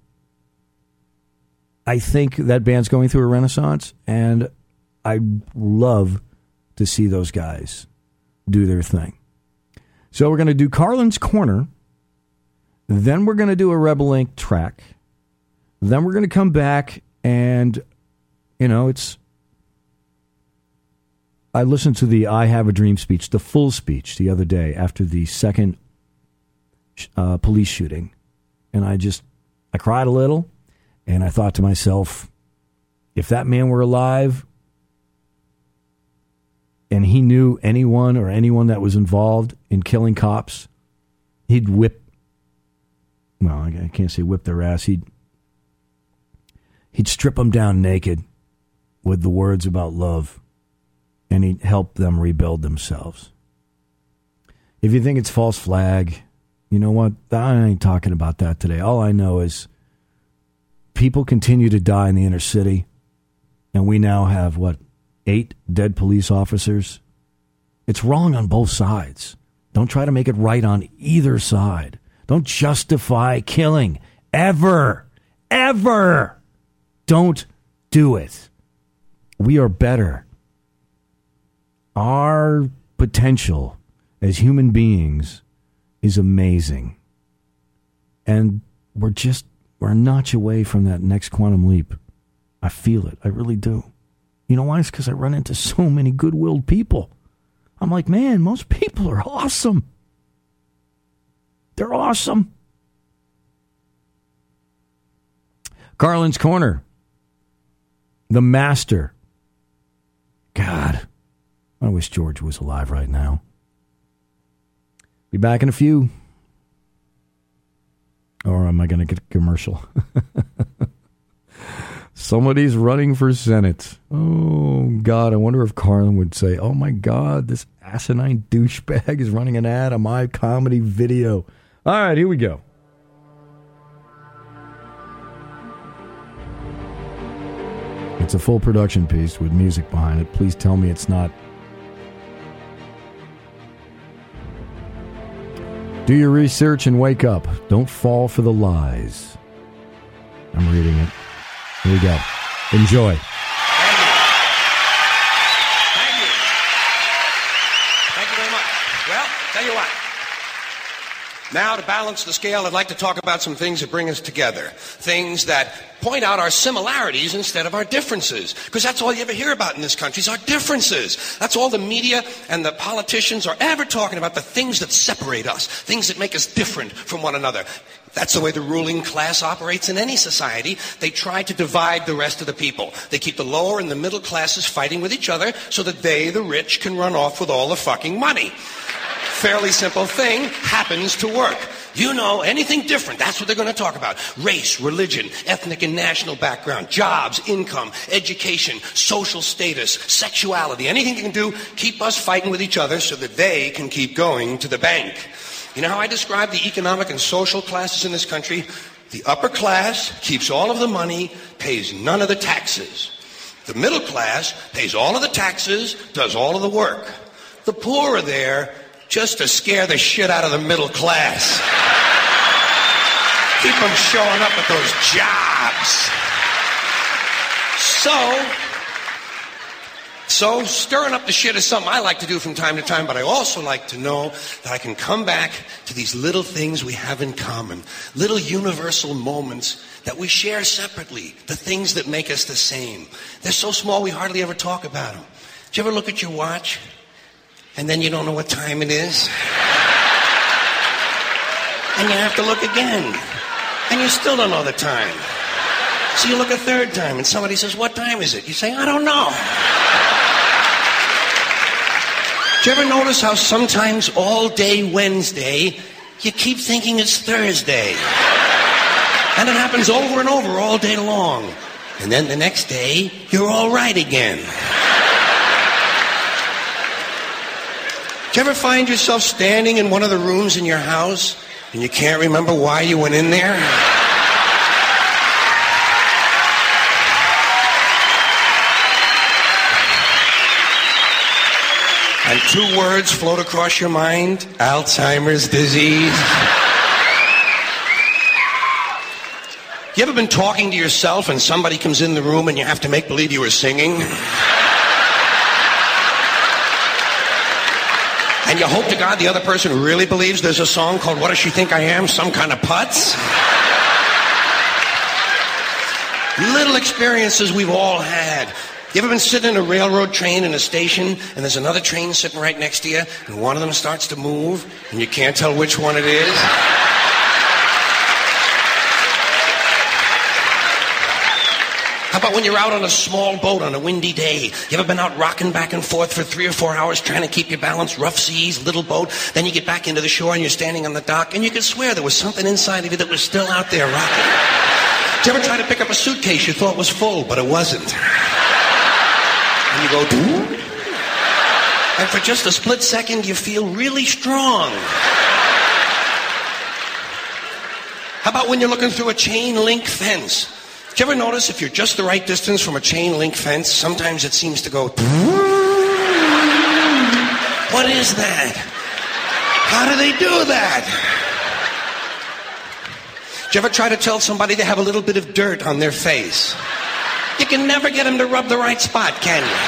I think that band's going through a renaissance, and I'd love to see those guys do their thing. So we're going to do Carlin's Corner. Then we're going to do a Rebel Incorporated track. Then we're going to come back and, you know, it's... I listened to the I Have a Dream speech, the full speech, the other day after the second uh, police shooting. And I just, I cried a little, and I thought to myself, if that man were alive and he knew anyone or anyone that was involved in killing cops, he'd whip, well, I can't say whip their ass, he'd, he'd strip them down naked with the words about love. And he'd help them rebuild themselves. If you think it's false flag, you know what? I ain't talking about that today. All I know is people continue to die in the inner city. And we now have, what, eight dead police officers? It's wrong on both sides. Don't try to make it right on either side. Don't justify killing. Ever. Ever. Don't do it. We are better. Our potential as human beings is amazing. And we're just, we're a notch away from that next quantum leap. I feel it. I really do. You know why? It's because I run into so many good-willed people. I'm like, man, most people are awesome. They're awesome. Carlin's Corner. The Master. God. I wish George was alive right now. Be back in a few. Or am I going to get a commercial? Somebody's running for Senate. Oh, God. I wonder if Carlin would say, oh, my God, this asinine douchebag is running an ad on my comedy video. All right, here we go. It's a full production piece with music behind it. Please tell me it's not. Do your research and wake up. Don't fall for the lies. I'm reading it. Here we go. Enjoy. Thank you. Thank you. Thank you very much. Well, tell you what. Now, to balance the scale, I'd like to talk about some things that bring us together. Things that point out our similarities instead of our differences. Because that's all you ever hear about in this country is our differences. That's all the media and the politicians are ever talking about, the things that separate us, things that make us different from one another. That's the way the ruling class operates in any society. They try to divide the rest of the people. They keep the lower and the middle classes fighting with each other so that they, the rich, can run off with all the fucking money. Fairly simple thing, happens to work. You know, anything different, that's what they're going to talk about. Race, religion, ethnic and national background, jobs, income, education, social status, sexuality, anything you can do, keep us fighting with each other so that they can keep going to the bank. You know how I describe the economic and social classes in this country? The upper class keeps all of the money, pays none of the taxes. The middle class pays all of the taxes, does all of the work. The poor are there just to scare the shit out of the middle class. Keep them showing up at those jobs. So, so stirring up the shit is something I like to do from time to time, but I also like to know that I can come back to these little things we have in common, little universal moments that we share separately, the things that make us the same. They're so small we hardly ever talk about them. Did you ever look at your watch? And then you don't know what time it is. And you have to look again. And you still don't know the time. So you look a third time and somebody says, what time is it? You say, I don't know. Did you ever notice how sometimes all day Wednesday, you keep thinking it's Thursday? And it happens over and over all day long. And then the next day, you're all right again. Do you ever find yourself standing in one of the rooms in your house and you can't remember why you went in there? And two words float across your mind: Alzheimer's disease. You ever been talking to yourself and somebody comes in the room and you have to make believe you were singing? And you hope to God the other person really believes there's a song called What Does She Think I Am? Some kind of putz? Little experiences we've all had. You ever been sitting in a railroad train in a station and there's another train sitting right next to you and one of them starts to move and you can't tell which one it is? How about when you're out on a small boat on a windy day? You ever been out rocking back and forth for three or four hours trying to keep your balance? Rough seas, little boat. Then you get back into the shore and you're standing on the dock and you can swear there was something inside of you that was still out there rocking. Did you ever try to pick up a suitcase you thought was full, but it wasn't? And you go, doo? And for just a split second you feel really strong. How about when you're looking through a chain link fence? Did you ever notice if you're just the right distance from a chain link fence, sometimes it seems to go... What is that? How do they do that? Did you ever try to tell somebody they have a little bit of dirt on their face? You can never get them to rub the right spot, can you?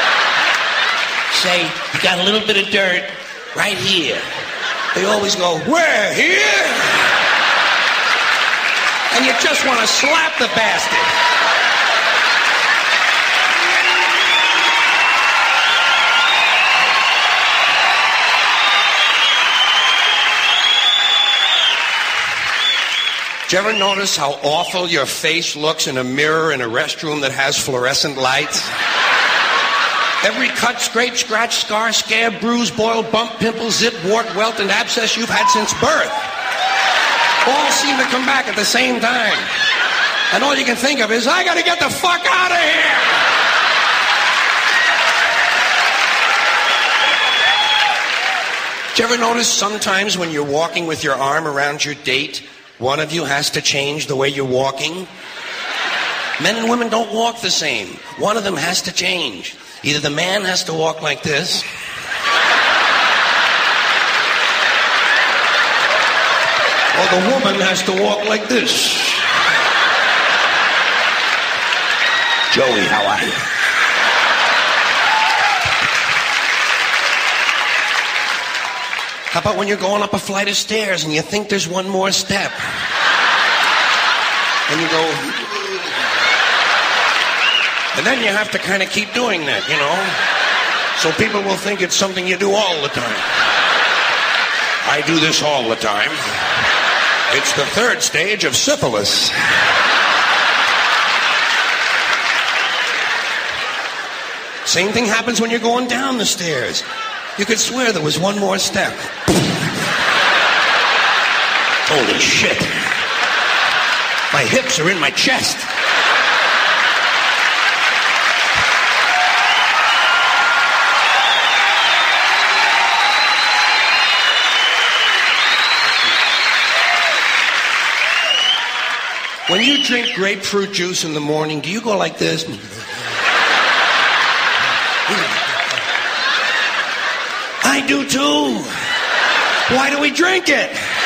Say, you got a little bit of dirt right here. They always go, where? Here? And you just want to slap the bastard. Did you ever notice how awful your face looks in a mirror in a restroom that has fluorescent lights? Every cut, scrape, scratch, scar, scab, bruise, boil, bump, pimple, zip, wart, welt, and abscess you've had since birth all seem to come back at the same time. And all you can think of is, I gotta get the fuck out of here! Do you ever notice sometimes when you're walking with your arm around your date, one of you has to change the way you're walking? Men and women don't walk the same. One of them has to change. Either the man has to walk like this, or the woman has to walk like this. Joey, how are you? How about when you're going up a flight of stairs and you think there's one more step? And you go... And then you have to kind of keep doing that, you know? So people will think it's something you do all the time. I do this all the time. It's the third stage of syphilis. Same thing happens when you're going down the stairs. You could swear there was one more step. Holy shit. My hips are in my chest. When you drink grapefruit juice in the morning, do you go like this? I do too. Why do we drink it?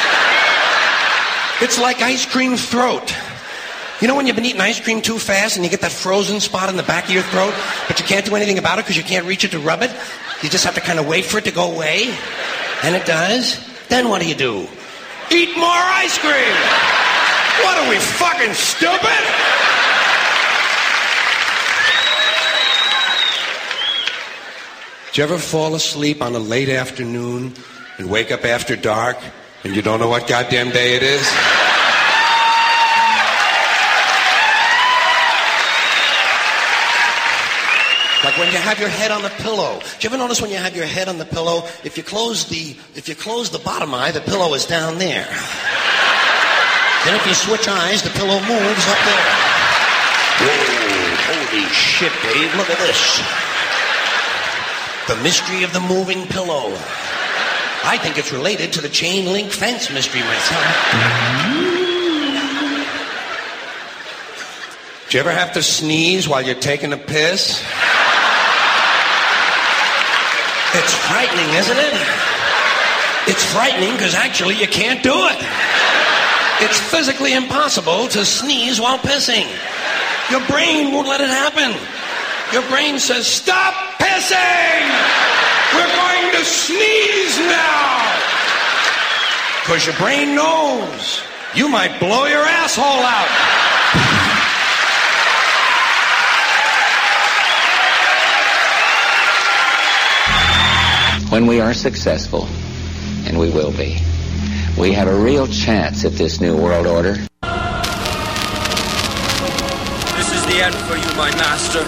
It's like ice cream throat. You know when you've been eating ice cream too fast and you get that frozen spot in the back of your throat, but you can't do anything about it because you can't reach it to rub it? You just have to kind of wait for it to go away? And it does? Then what do you do? Eat more ice cream! What are we, fucking stupid? Did you ever fall asleep on a late afternoon and wake up after dark and you don't know what goddamn day it is? Like when you have your head on the pillow. Do you ever notice when you have your head on the pillow, if you close the if you close the bottom eye, the pillow is down there. Then if you switch eyes, the pillow moves up there. Whoa, holy shit, Dave, look at this. The mystery of the moving pillow. I think it's related to the chain link fence mystery myself. Do you ever have to sneeze while you're taking a piss? It's frightening, isn't it? It's frightening because actually you can't do it. It's physically impossible to sneeze while pissing. Your brain won't let it happen. Your brain says, stop pissing! We're going to sneeze now! Because your brain knows you might blow your asshole out. When we are successful, and we will be, we have a real chance at this new world order. This is the end for you, my master.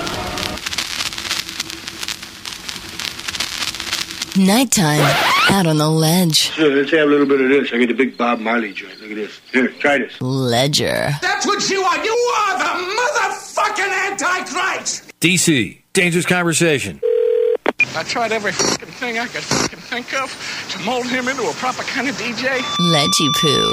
Nighttime, out on the ledge. So let's have a little bit of this. I get the big Bob Marley joint. Look at this. Here, try this. Ledger. That's what you are. You are the motherfucking Antichrist. D C, Dangerous Conversation. I tried every fucking thing I could fucking think of to mold him into a proper kind of D J. Leggy poo.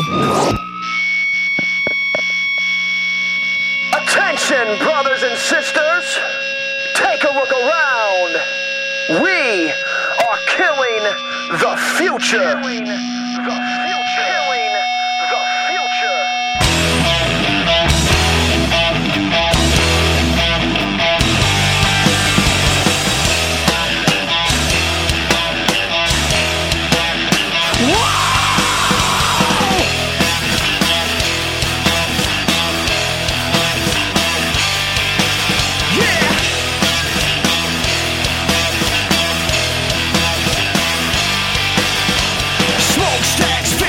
Attention, brothers and sisters. Take a look around. We are killing the future. Killing the future. Killing the future. Smokestacks.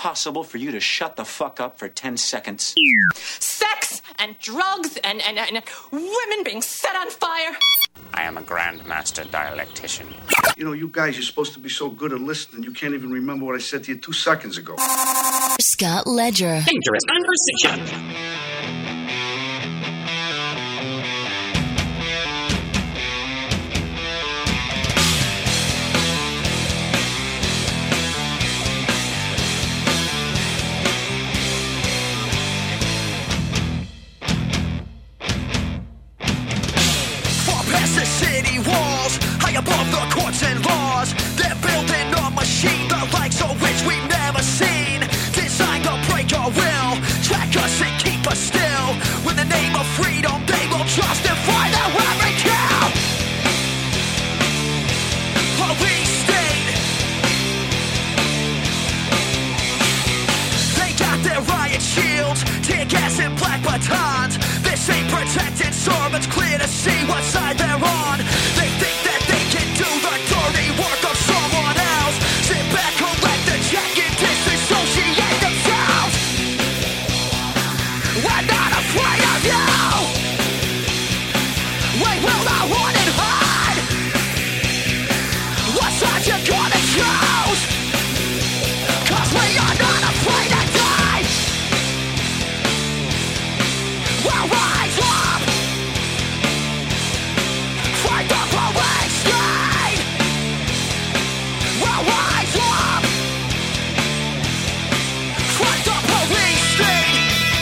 possible for you to shut the fuck up for ten seconds? Sex and drugs and, and, and women being set on fire. I am a grandmaster dialectician. You know, you guys, you're supposed to be so good at listening, you can't even remember what I said to you two seconds ago. Scott Ledger. Dangerous conversation. Above the courts and laws, they're building a machine the likes of which we've never seen. Designed to break our will, track us and keep us still. In the name of freedom, they will justify their every kill. Police state, they got their riot shields, tear gas and black batons. This ain't protected servants, clear to see what side they're on. They think that do the dirty work of someone else. Sit back, collect the check and disassociate themselves. We're not afraid of you. We will not run and hide. What side you gonna choose? Cause we are not afraid to die. We'll rise up. Fight the police. Rise up! Fight the police state!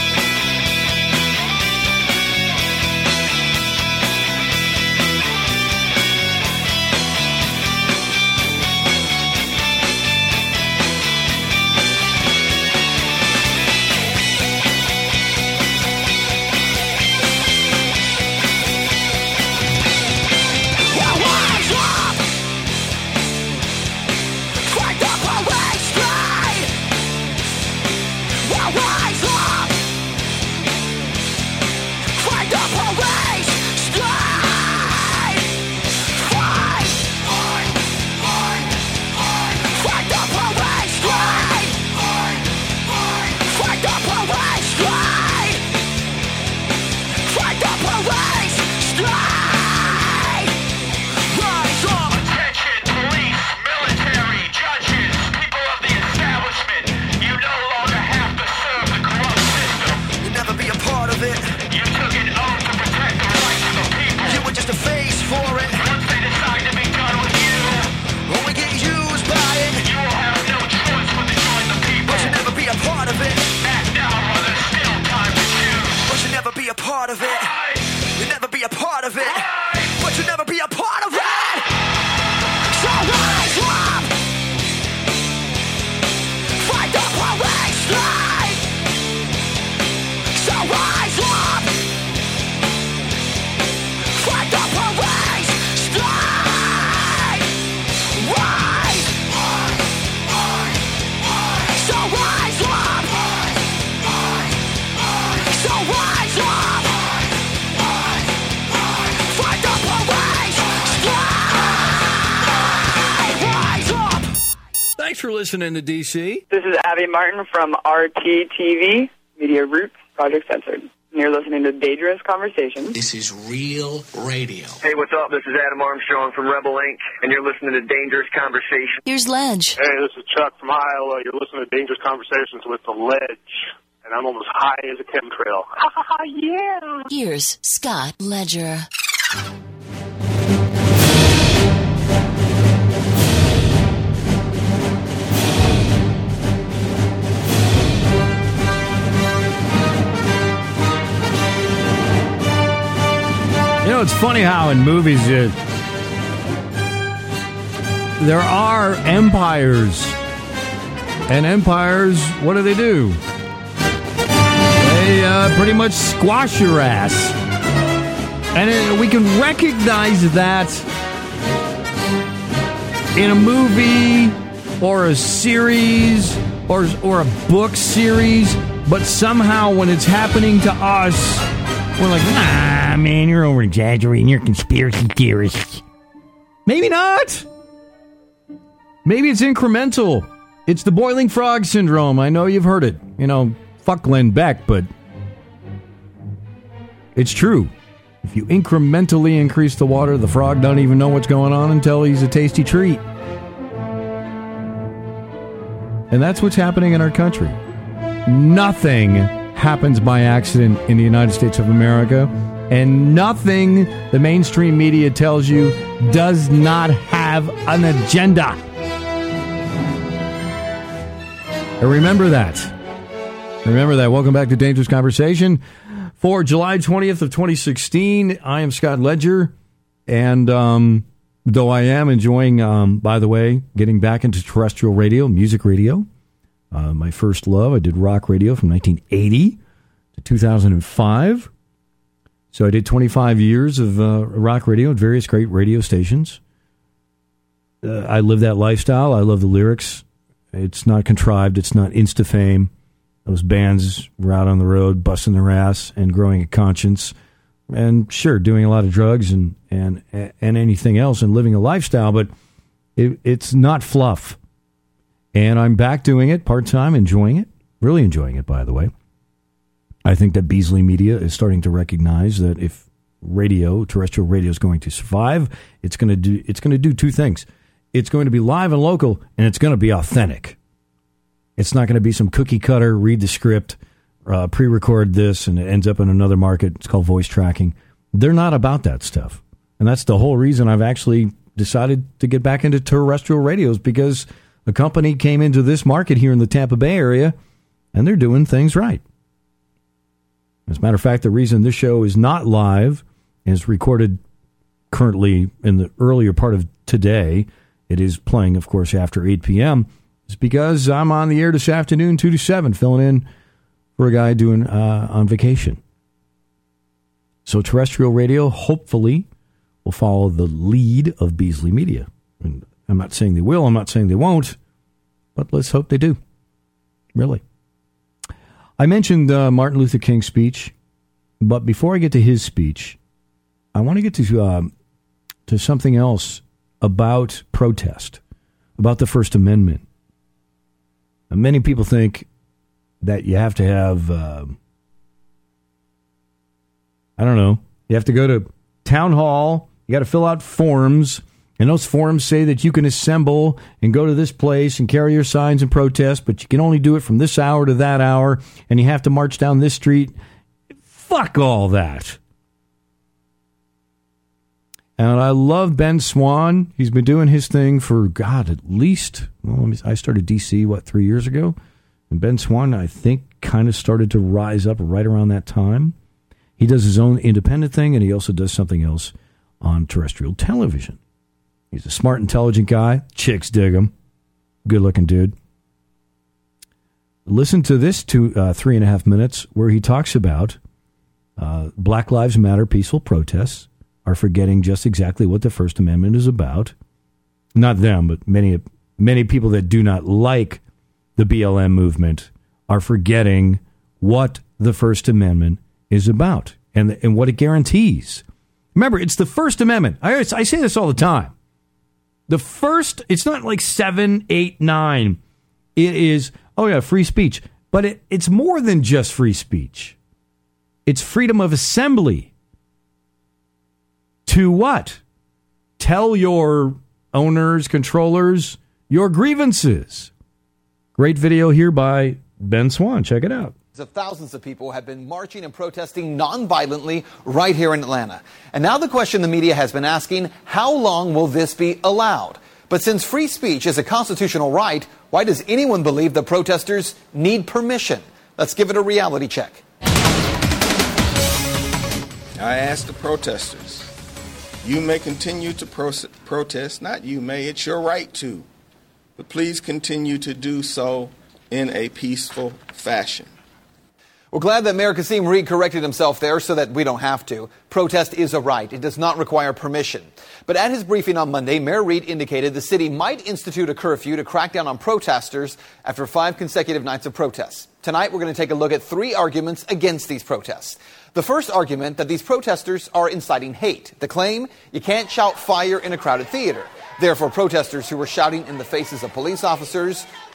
Thanks for listening to D C. This is Abby Martin from R T T V, Media Roots, Project Censored. And you're listening to Dangerous Conversations. This is real radio. Hey, what's up? This is Adam Armstrong from Rebel Incorporated, and you're listening to Dangerous Conversations. Here's Ledge. Hey, this is Chuck from Iowa. You're listening to Dangerous Conversations with the Ledge. And I'm almost high as a chemtrail. Ha ha ha, yeah! Here's Scott Ledger. You know, it's funny how in movies it, there are empires. And empires, what do they do? They uh, pretty much squash your ass. And it, we can recognize that in a movie or a series or, or a book series. But somehow when it's happening to us, we're like, nah, man, you're over-exaggerating. You're conspiracy theorists. Maybe not. Maybe it's incremental. It's the boiling frog syndrome. I know you've heard it. You know, fuck Glenn Beck, but it's true. If you incrementally increase the water, the frog doesn't even know what's going on until he's a tasty treat. And that's what's happening in our country. Nothing happens by accident in the United States of America, and nothing the mainstream media tells you does not have an agenda. And remember that. Remember that. Welcome back to Dangerous Conversation for July twentieth of twenty sixteen. I am Scott Ledger, and um, though I am enjoying, um, by the way, getting back into terrestrial radio, music radio, uh, my first love, I did rock radio from nineteen eighty to two thousand five. So I did twenty-five years of uh, rock radio at various great radio stations. Uh, I live that lifestyle. I love the lyrics. It's not contrived. It's not insta-fame. Those bands were out on the road, busting their ass and growing a conscience. And sure, doing a lot of drugs and, and, and anything else and living a lifestyle, but it, it's not fluff. And I'm back doing it part-time, enjoying it. Really enjoying it, by the way. I think that Beasley Media is starting to recognize that if radio, terrestrial radio, is going to survive, it's going to do it's going to do two things. It's going to be live and local, and it's going to be authentic. It's not going to be some cookie cutter, read the script, uh, pre-record this, and it ends up in another market. It's called voice tracking. They're not about that stuff. And that's the whole reason I've actually decided to get back into terrestrial radios, because a company came into this market here in the Tampa Bay area, and they're doing things right. As a matter of fact, the reason this show is not live and is recorded currently in the earlier part of today, it is playing, of course, after eight p.m., is because I'm on the air this afternoon, two to seven, filling in for a guy doing uh, on vacation. So terrestrial radio, hopefully, will follow the lead of Beasley Media. And I'm not saying they will, I'm not saying they won't, but let's hope they do. Really. I mentioned uh, Martin Luther King's speech, but before I get to his speech, I want to get to uh, to something else about protest, about the First Amendment. And many people think that you have to have, uh, I don't know, you have to go to town hall, you got to fill out forms, and those forms say that you can assemble and go to this place and carry your signs and protest, but you can only do it from this hour to that hour, and you have to march down this street. Fuck all that. And I love Ben Swann. He's been doing his thing for, God, at least, well, I started D C, what, three years ago? And Ben Swann, I think, kind of started to rise up right around that time. He does his own independent thing, and he also does something else on terrestrial television. He's a smart, intelligent guy. Chicks dig him. Good-looking dude. Listen to this two, uh, three and a half minutes where he talks about uh, Black Lives Matter peaceful protests are forgetting just exactly what the First Amendment is about. Not them, but many many people that do not like the B L M movement are forgetting what the First Amendment is about and, and what it guarantees. Remember, it's the First Amendment. I, I say this all the time. The first, it's not like seven, eight, nine. It is, oh yeah, free speech. But it, it's more than just free speech. It's freedom of assembly. To what? Tell your owners, controllers, your grievances. Great video here by Ben Swann. Check it out. Of thousands of people have been marching and protesting nonviolently right here in Atlanta. And now the question the media has been asking, how long will this be allowed? But since free speech is a constitutional right, why does anyone believe the protesters need permission? Let's give it a reality check. I asked the protesters, you may continue to pro- protest, not you may, it's your right to, but please continue to do so in a peaceful fashion. We're glad that Mayor Kasim Reed corrected himself there so that we don't have to. Protest is a right. It does not require permission. But at his briefing on Monday, Mayor Reed indicated the city might institute a curfew to crack down on protesters after five consecutive nights of protests. Tonight, we're going to take a look at three arguments against these protests. The first argument, that these protesters are inciting hate. The claim, you can't shout fire in a crowded theater. Therefore, protesters who were shouting in the faces of police officers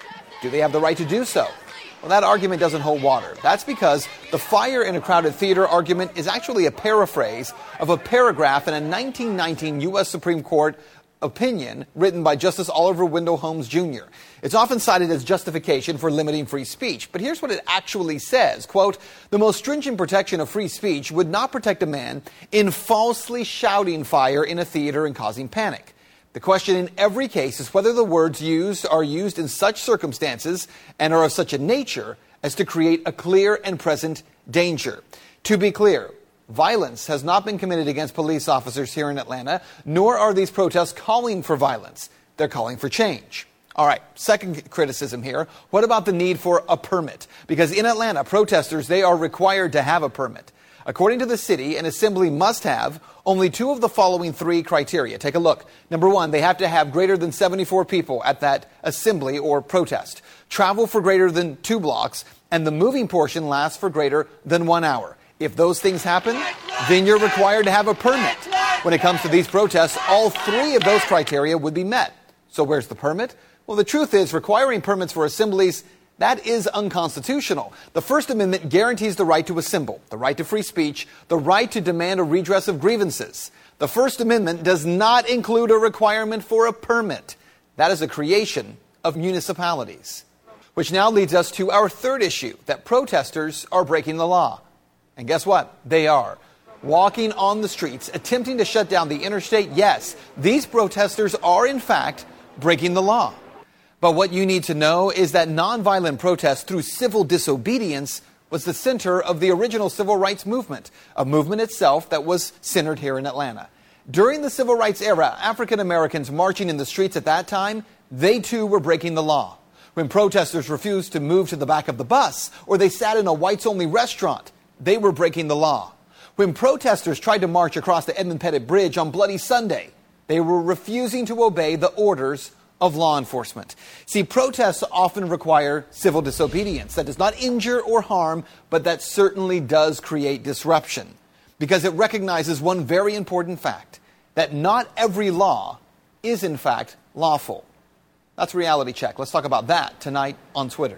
Do they have the right to do so? Well, that argument doesn't hold water. That's because the fire in a crowded theater argument is actually a paraphrase of a paragraph in a nineteen nineteen U S Supreme Court opinion written by Justice Oliver Wendell Holmes Junior It's often cited as justification for limiting free speech, but here's what it actually says. Quote, the most stringent protection of free speech would not protect a man in falsely shouting fire in a theater and causing panic. The question in every case is whether the words used are used in such circumstances and are of such a nature as to create a clear and present danger. To be clear, violence has not been committed against police officers here in Atlanta, nor are these protests calling for violence. They're calling for change. All right, second criticism here. What about the need for a permit? Because in Atlanta, protesters, they are required to have a permit. According to the city, an assembly must have only two of the following three criteria. Take a look. Number one, they have to have greater than seventy-four people at that assembly or protest, travel for greater than two blocks, and the moving portion lasts for greater than one hour. If those things happen, then you're required to have a permit. When it comes to these protests, all three of those criteria would be met. So where's the permit? Well, the truth is, requiring permits for assemblies, that is unconstitutional. The First Amendment guarantees the right to assemble, the right to free speech, the right to demand a redress of grievances. The First Amendment does not include a requirement for a permit. That is a creation of municipalities. Which now leads us to our third issue, that protesters are breaking the law. And guess what? They are. Walking on the streets, attempting to shut down the interstate, yes, these protesters are in fact breaking the law. But what you need to know is that nonviolent protest through civil disobedience was the center of the original civil rights movement, a movement itself that was centered here in Atlanta. During the civil rights era, African Americans marching in the streets at that time, they too were breaking the law. When protesters refused to move to the back of the bus, or they sat in a whites-only restaurant, they were breaking the law. When protesters tried to march across the Edmund Pettit Bridge on Bloody Sunday, they were refusing to obey the orders of law enforcement. See, protests often require civil disobedience. That does not injure or harm, but that certainly does create disruption. Because it recognizes one very important fact, that not every law is in fact lawful. That's Reality Check. Let's talk about that tonight on Twitter.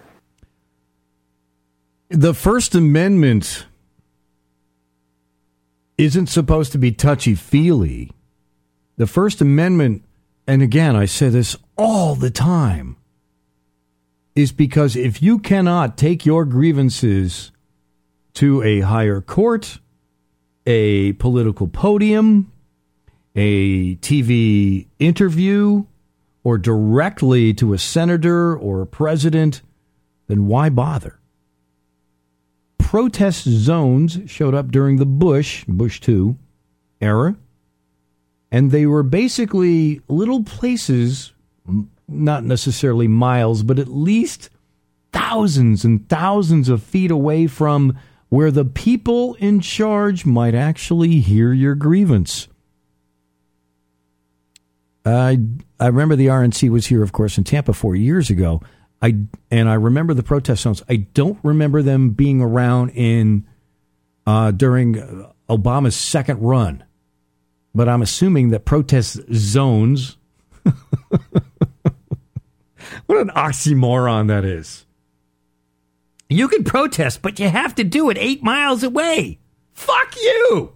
The First Amendment isn't supposed to be touchy-feely. The First Amendment, and again, I say this all the time, is because if you cannot take your grievances to a higher court, a political podium, a T V interview, or directly to a senator or a president, then why bother? Protest zones showed up during the Bush, Bush two era, and they were basically little places, not necessarily miles, but at least thousands and thousands of feet away from where the people in charge might actually hear your grievance. I I remember the R N C was here, of course, in Tampa four years ago. I and I remember the protest zones. I don't remember them being around in uh, during Obama's second run, but I'm assuming that protest zones. What an oxymoron that is. You can protest, but you have to do it eight miles away. Fuck you.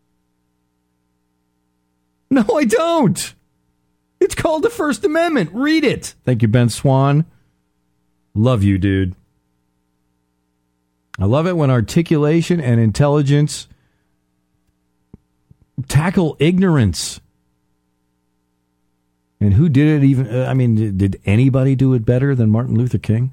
No, I don't. It's called the First Amendment. Read it. Thank you, Ben Swan. Love you, dude. I love it when articulation and intelligence tackle ignorance. And who did it even? I mean, did anybody do it better than Martin Luther King?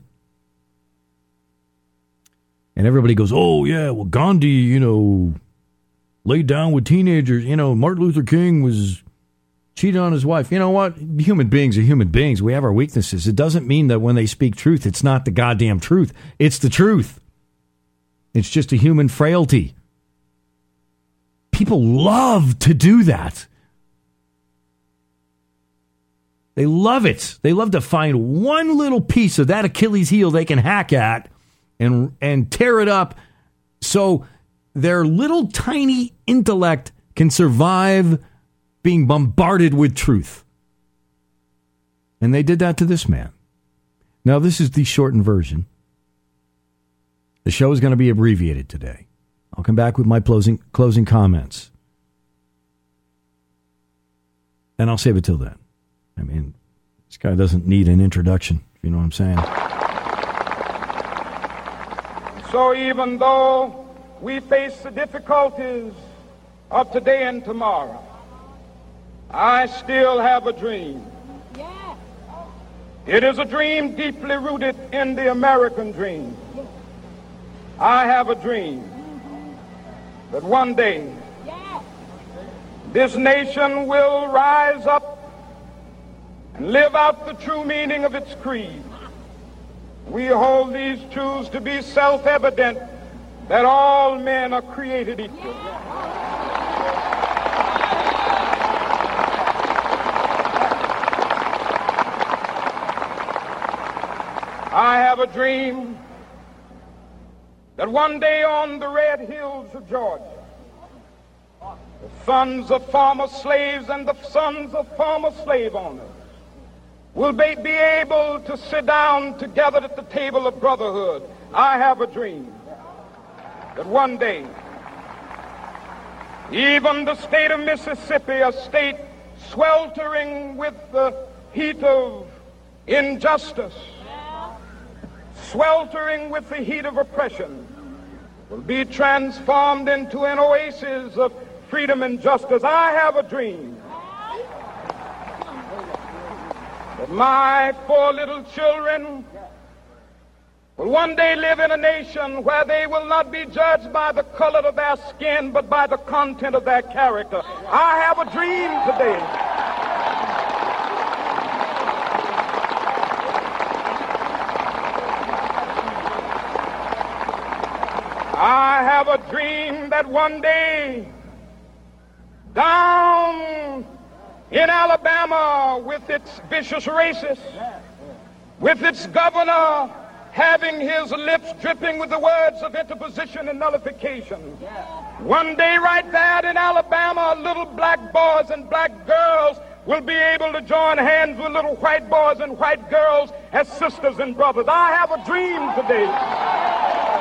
And everybody goes, oh, yeah, well, Gandhi, you know, laid down with teenagers. You know, Martin Luther King was cheating on his wife. You know what? Human beings are human beings. We have our weaknesses. It doesn't mean that when they speak truth, it's not the goddamn truth. It's the truth. It's just a human frailty. People love to do that. They love it. They love to find one little piece of that Achilles heel they can hack at and and tear it up so their little tiny intellect can survive being bombarded with truth. And they did that to this man. Now, this is the shortened version. The show is going to be abbreviated today. I'll come back with my closing, closing comments. And I'll save it till then. I mean, this guy doesn't need an introduction, if you know what I'm saying. So even though we face the difficulties of today and tomorrow, I still have a dream. It is a dream deeply rooted in the American dream. I have a dream that one day this nation will rise up and live out the true meaning of its creed. We hold these truths to be self-evident, that all men are created equal. I have a dream that one day on the red hills of Georgia, the sons of former slaves and the sons of former slave owners will be, be able to sit down together at the table of brotherhood. I have a dream that one day, even the state of Mississippi, a state sweltering with the heat of injustice, sweltering with the heat of oppression, will be transformed into an oasis of freedom and justice. I have a dream that my four little children will one day live in a nation where they will not be judged by the color of their skin, but by the content of their character. I have a dream today I have a dream that one day, down in Alabama, with its vicious racists, with its governor having his lips dripping with the words of interposition and nullification, one day right there in Alabama, little black boys and black girls will be able to join hands with little white boys and white girls as sisters and brothers. I have a dream today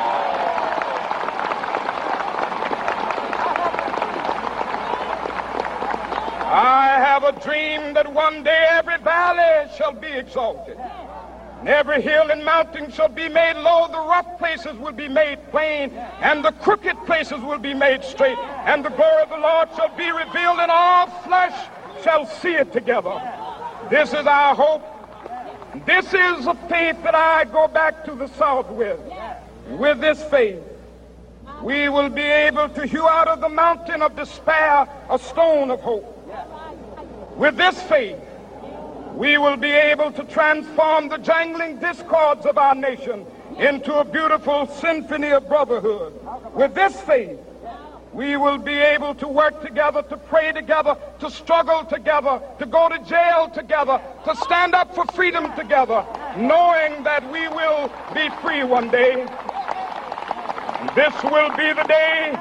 I have a dream that one day every valley shall be exalted, and every hill and mountain shall be made low. The rough places will be made plain, and the crooked places will be made straight. And the glory of the Lord shall be revealed, and all flesh shall see it together. This is our hope. This is a faith that I go back to the South with. With this faith, we will be able to hew out of the mountain of despair a stone of hope. With this faith, we will be able to transform the jangling discords of our nation into a beautiful symphony of brotherhood. With this faith, we will be able to work together, to pray together, to struggle together, to go to jail together, to stand up for freedom together, knowing that we will be free one day. And this will be the day,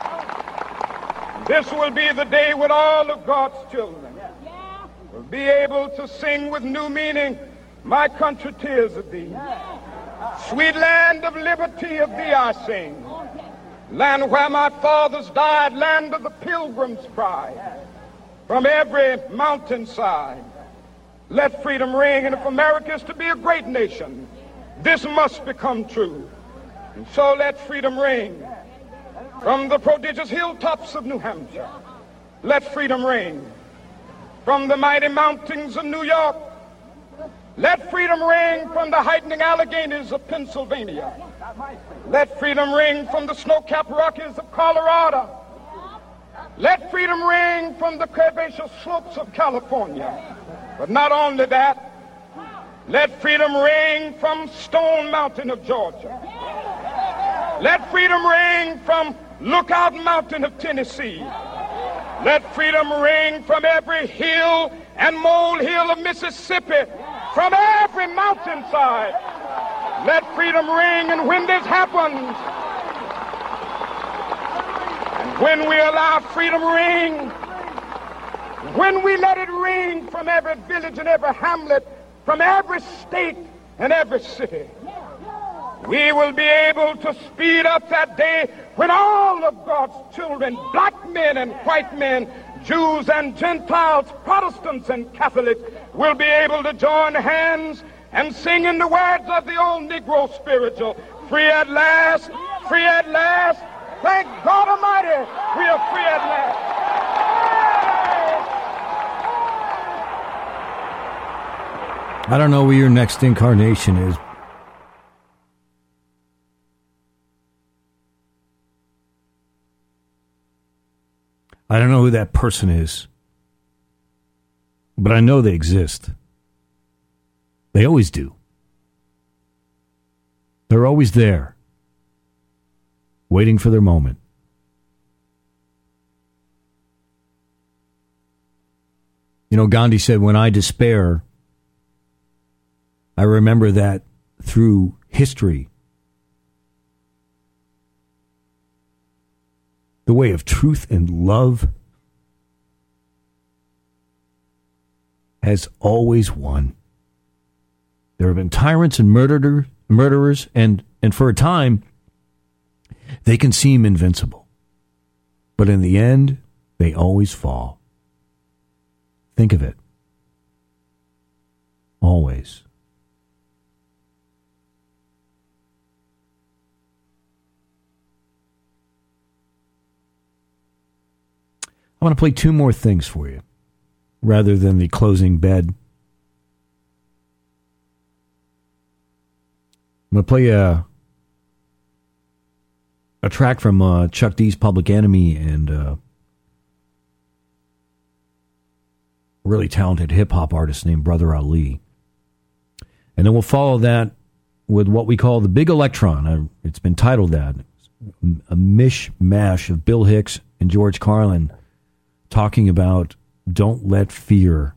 this will be the day when all of God's children will be able to sing with new meaning, my country, tears of thee. Sweet land of liberty, of thee I sing. Land where my fathers died, land of the pilgrim's pride. From every mountainside, let freedom ring. And if America is to be a great nation, this must become true. And so let freedom ring. From the prodigious hilltops of New Hampshire, let freedom ring. From the mighty mountains of New York, let freedom ring. From the heightening Alleghanies of Pennsylvania, let freedom ring. From the snow-capped Rockies of Colorado, let freedom ring. From the curvaceous slopes of California. But not only that, let freedom ring from Stone Mountain of Georgia. Let freedom ring from Lookout Mountain of Tennessee. Let freedom ring from every hill and molehill of Mississippi, from every mountainside. Let freedom ring. And when this happens, and when we allow freedom ring, when we let it ring from every village and every hamlet, from every state in every city. We will be able to speed up that day when all of God's children, black men and white men, Jews and Gentiles, Protestants and Catholics, will be able to join hands and sing in the words of the old Negro spiritual, free at last, free at last. Thank God Almighty, we are free at last. I don't know where your next incarnation is. I don't know who that person is. But I know they exist. They always do. They're always there, waiting for their moment. You know, Gandhi said, when I despair, I remember that through history, the way of truth and love has always won. There have been tyrants and murderer, murderers, and, and for a time, they can seem invincible. But in the end, they always fall. Think of it. Always. I want to play two more things for you, rather than the closing bed. I'm going to play a, a track from uh, Chuck D's Public Enemy and uh, a really talented hip-hop artist named Brother Ali. And then we'll follow that with what we call the Big Electron. It's been titled that. A mishmash of Bill Hicks and George Carlin talking about don't let fear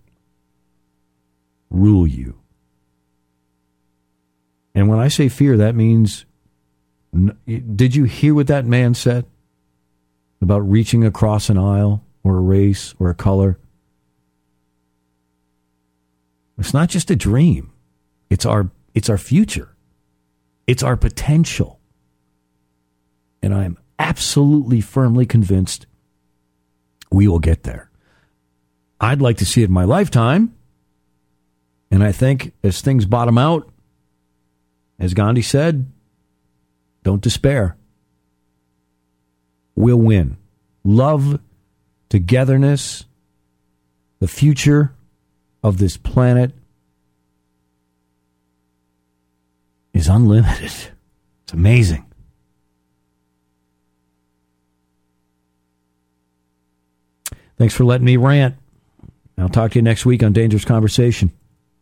rule you. And when I say fear, that means, did you hear what that man said about reaching across an aisle or a race or a color? It's not just a dream. It's our, it's our future. It's our potential. And I'm absolutely firmly convinced we will get there. I'd like to see it in my lifetime. And I think as things bottom out, as Gandhi said, don't despair. We'll win. Love, togetherness, the future of this planet is unlimited. It's amazing. Thanks for letting me rant. I'll talk to you next week on Dangerous Conversation.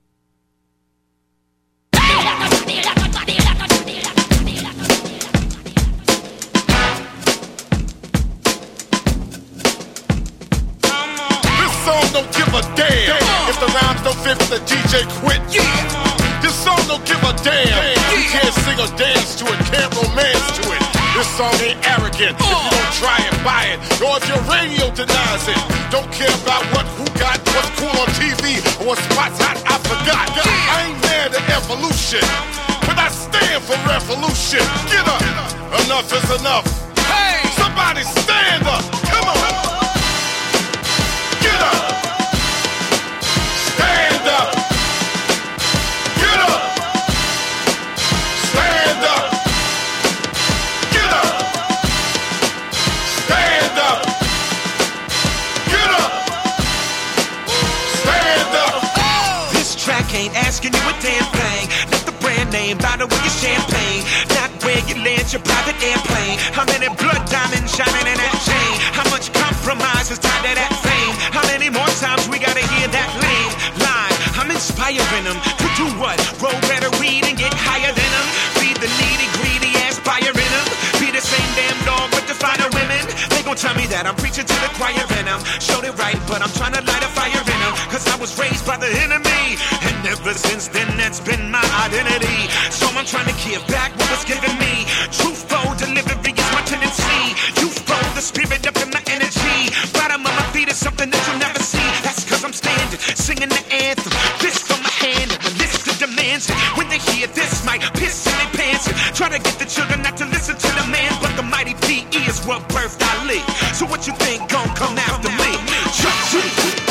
Don't give a damn if the rhymes don't fit, the D J quit. Yeah. This song don't give a damn. You can't sing or dance to it, can't romance to it. This song ain't arrogant if you don't try and buy it, or if your radio denies it. Don't care about what, who got, what's cool on T V, or what spots hot, I forgot. I ain't mad at evolution, but I stand for revolution. Get up, enough is enough. Hey, somebody stand up, come on. Get up. Stand up. Get up. Stand up. Get up. Stand up. Get up. Stand up. This track ain't asking you a damn thing. Not the brand name, bottle with your champagne. Not where you land your private airplane. How many blood diamonds shining in that chain? How much compromise is tied to that fame? How many more times we gotta hear that lame line? I'm inspiring them to do what? Roll better weed and get higher than them. Feed the needy, greedy ass buyer in them. Be the same damn dog with the finer women. They gon' tell me that I'm preaching to the choir and I'm showed it right, but I'm trying to light a fire in them. Cause I was raised by the enemy, and ever since then that's been my identity. So I'm trying to give back what was given me. Truthful delivery is my tendency. Youthful, the spirit up in my energy. Bottom of my feet is something that you'll never see. That's cause I'm standing, singing the anthem. Fist on my hand, and the list of demands it. When they hear me. So what you think gon' come after me? Chuck G.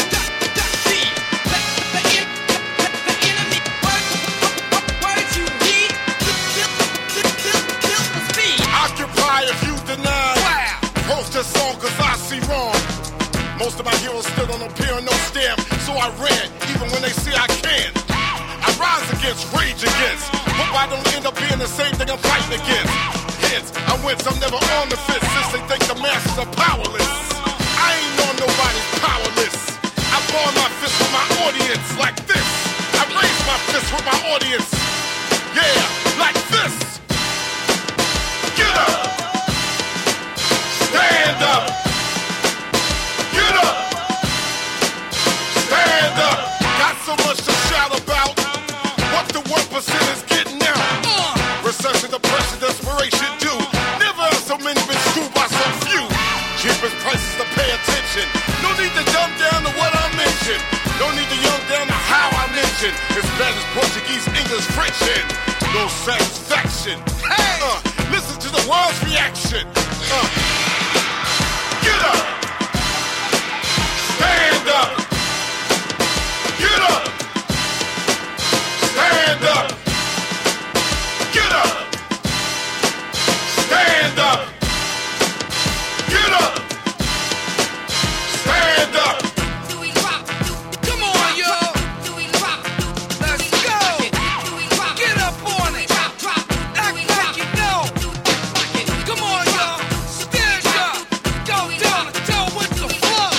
Occupy if you deny. Post this song cause I see wrong. Most of my heroes still don't appear on no stamp, so I ran, even when they see I can. I rise against, rage against. Hope I don't end up being the same thing I'm fighting against. Hence, I went, I'm never on the fence since they think the masses are powerless. I ain't on nobody's powerless. I ball my fist with my audience like this. I raise my fist with my audience. Yeah, like this. Get up. Stand up. Get up. Stand up. Got so much to shout about. What the one percent is getting out. Recession, depression, desperation do. Never have so many been screwed by so few. Cheapest prices to pay attention. No need to dumb down to what I mentioned. No need to young down to how I mentioned. As bad as Portuguese, English, French, and no satisfaction. Hey, uh, listen to the world's reaction. Uh, get up. Stand up. Get up. Stand up. Get up. Stand up. Get up. Stand up. Come on, yo. Let's go. Get up on it. Act like you know. Come on, yo. Stand up. Go down and go with the flow.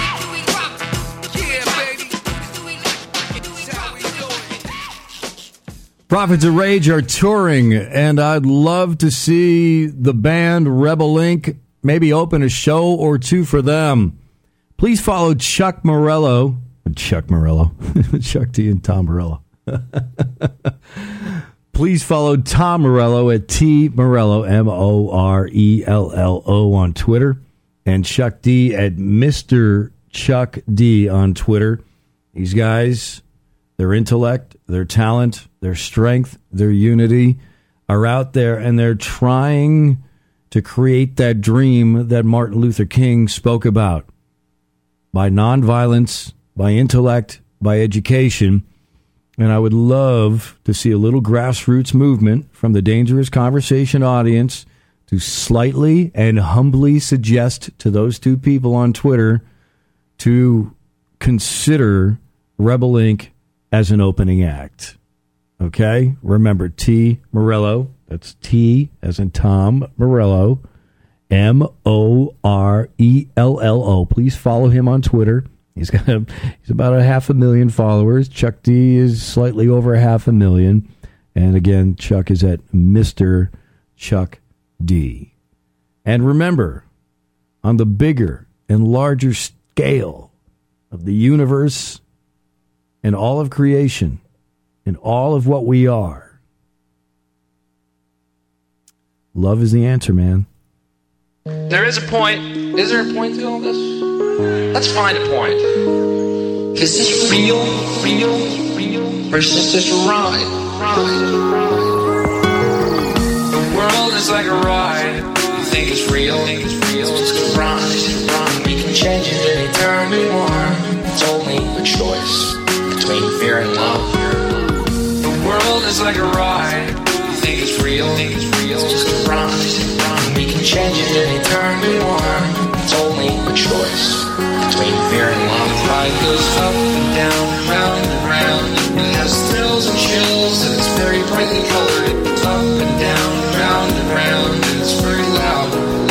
Yeah, baby. That's how we do it. Prophets of Rage are touring, and I'd love to see the band Rebel Incorporated maybe open a show or two for them. Please follow Chuck Morello. Chuck Morello. Chuck D and Tom Morello. Please follow Tom Morello at T Morello, M O R E L L O on Twitter, and Chuck D at Mister Chuck D on Twitter. These guys, their intellect, their talent, their strength, their unity are out there, and they're trying to create that dream that Martin Luther King spoke about. By nonviolence, by intellect, by education. And I would love to see a little grassroots movement from the Dangerous Conversation audience to slightly and humbly suggest to those two people on Twitter to consider Rebel Incorporated as an opening act. Okay? Remember, T. Morello. That's T as in Tom Morello. M O R E L L O. Please follow him on Twitter. He's got a, he's about a half a million followers. Chuck D is slightly over a half a million. And again, Chuck is at Mister Chuck D. And remember, on the bigger and larger scale of the universe and all of creation and all of what we are, love is the answer, man. There is a point. Is there a point to all this? Let's find a point. Is this real, real, real? Or is this just a ride? The world is like a ride. You think it's real? Think it's real? It's just a ride. We can change it anytime we want. It's only a choice between fear and love. The world is like a ride. You think it's real? Think it's real? It's just a ride. We can change it anytime we want. It's only a choice between fear and love. Life goes up and down, round and round. It has thrills and chills, and it's very brightly colored. It's up and down, round and round, and it's very loud.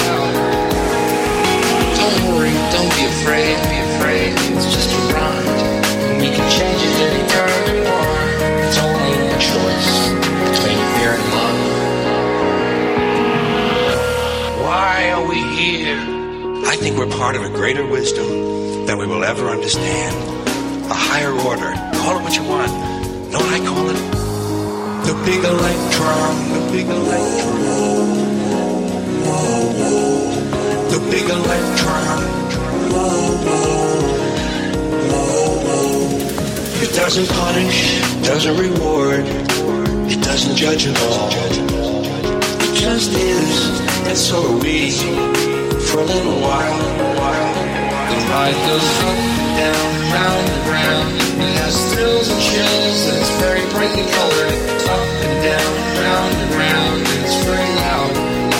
Don't worry, don't be afraid, be afraid. It's just a ride. And we can change it anytime we want. It's only a choice between fear and love. Why are we here? I think we're part of a greater wisdom than we will ever understand. A higher order. Call it what you want. Know what I call it? The big electron. The big electron. The big electron. It doesn't punish, doesn't reward. It doesn't judge at all. It just is, and so are we. for a little while. The ride goes up, down, round and round. It has thrills and chills, and it's very brightly colored. Up and down, round and round, and it's very loud.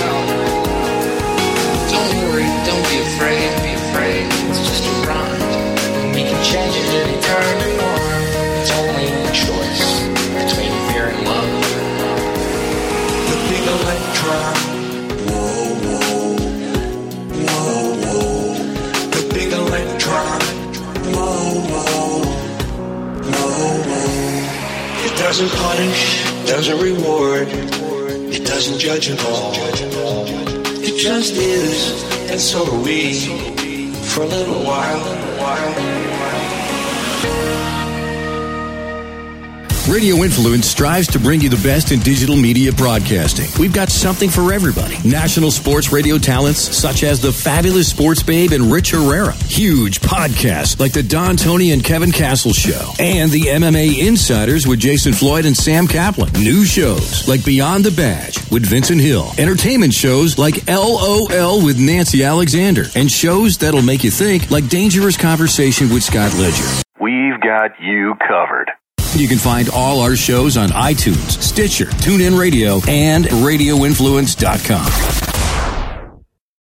Don't worry, don't be afraid, be afraid. It's just a ride, and we can change it any time we want. It's only a choice between fear and love. The big electron. Whoa, whoa, whoa, whoa. The big electron. Whoa, whoa, whoa, whoa. It doesn't punish, doesn't reward. It doesn't judge at all. It just is, and so are we. For a little while, while. Radio Influence strives to bring you the best in digital media broadcasting. We've got something for everybody. National sports radio talents such as the fabulous Sports Babe and Rich Herrera. Huge podcasts like the Don Tony and Kevin Castle Show. And the M M A Insiders with Jason Floyd and Sam Kaplan. New shows like Beyond the Badge with Vincent Hill. Entertainment shows like L O L with Nancy Alexander. And shows that'll make you think like Dangerous Conversation with Scott Ledger. We've got you covered. You can find all our shows on iTunes, Stitcher, TuneIn Radio, and radio influence dot com.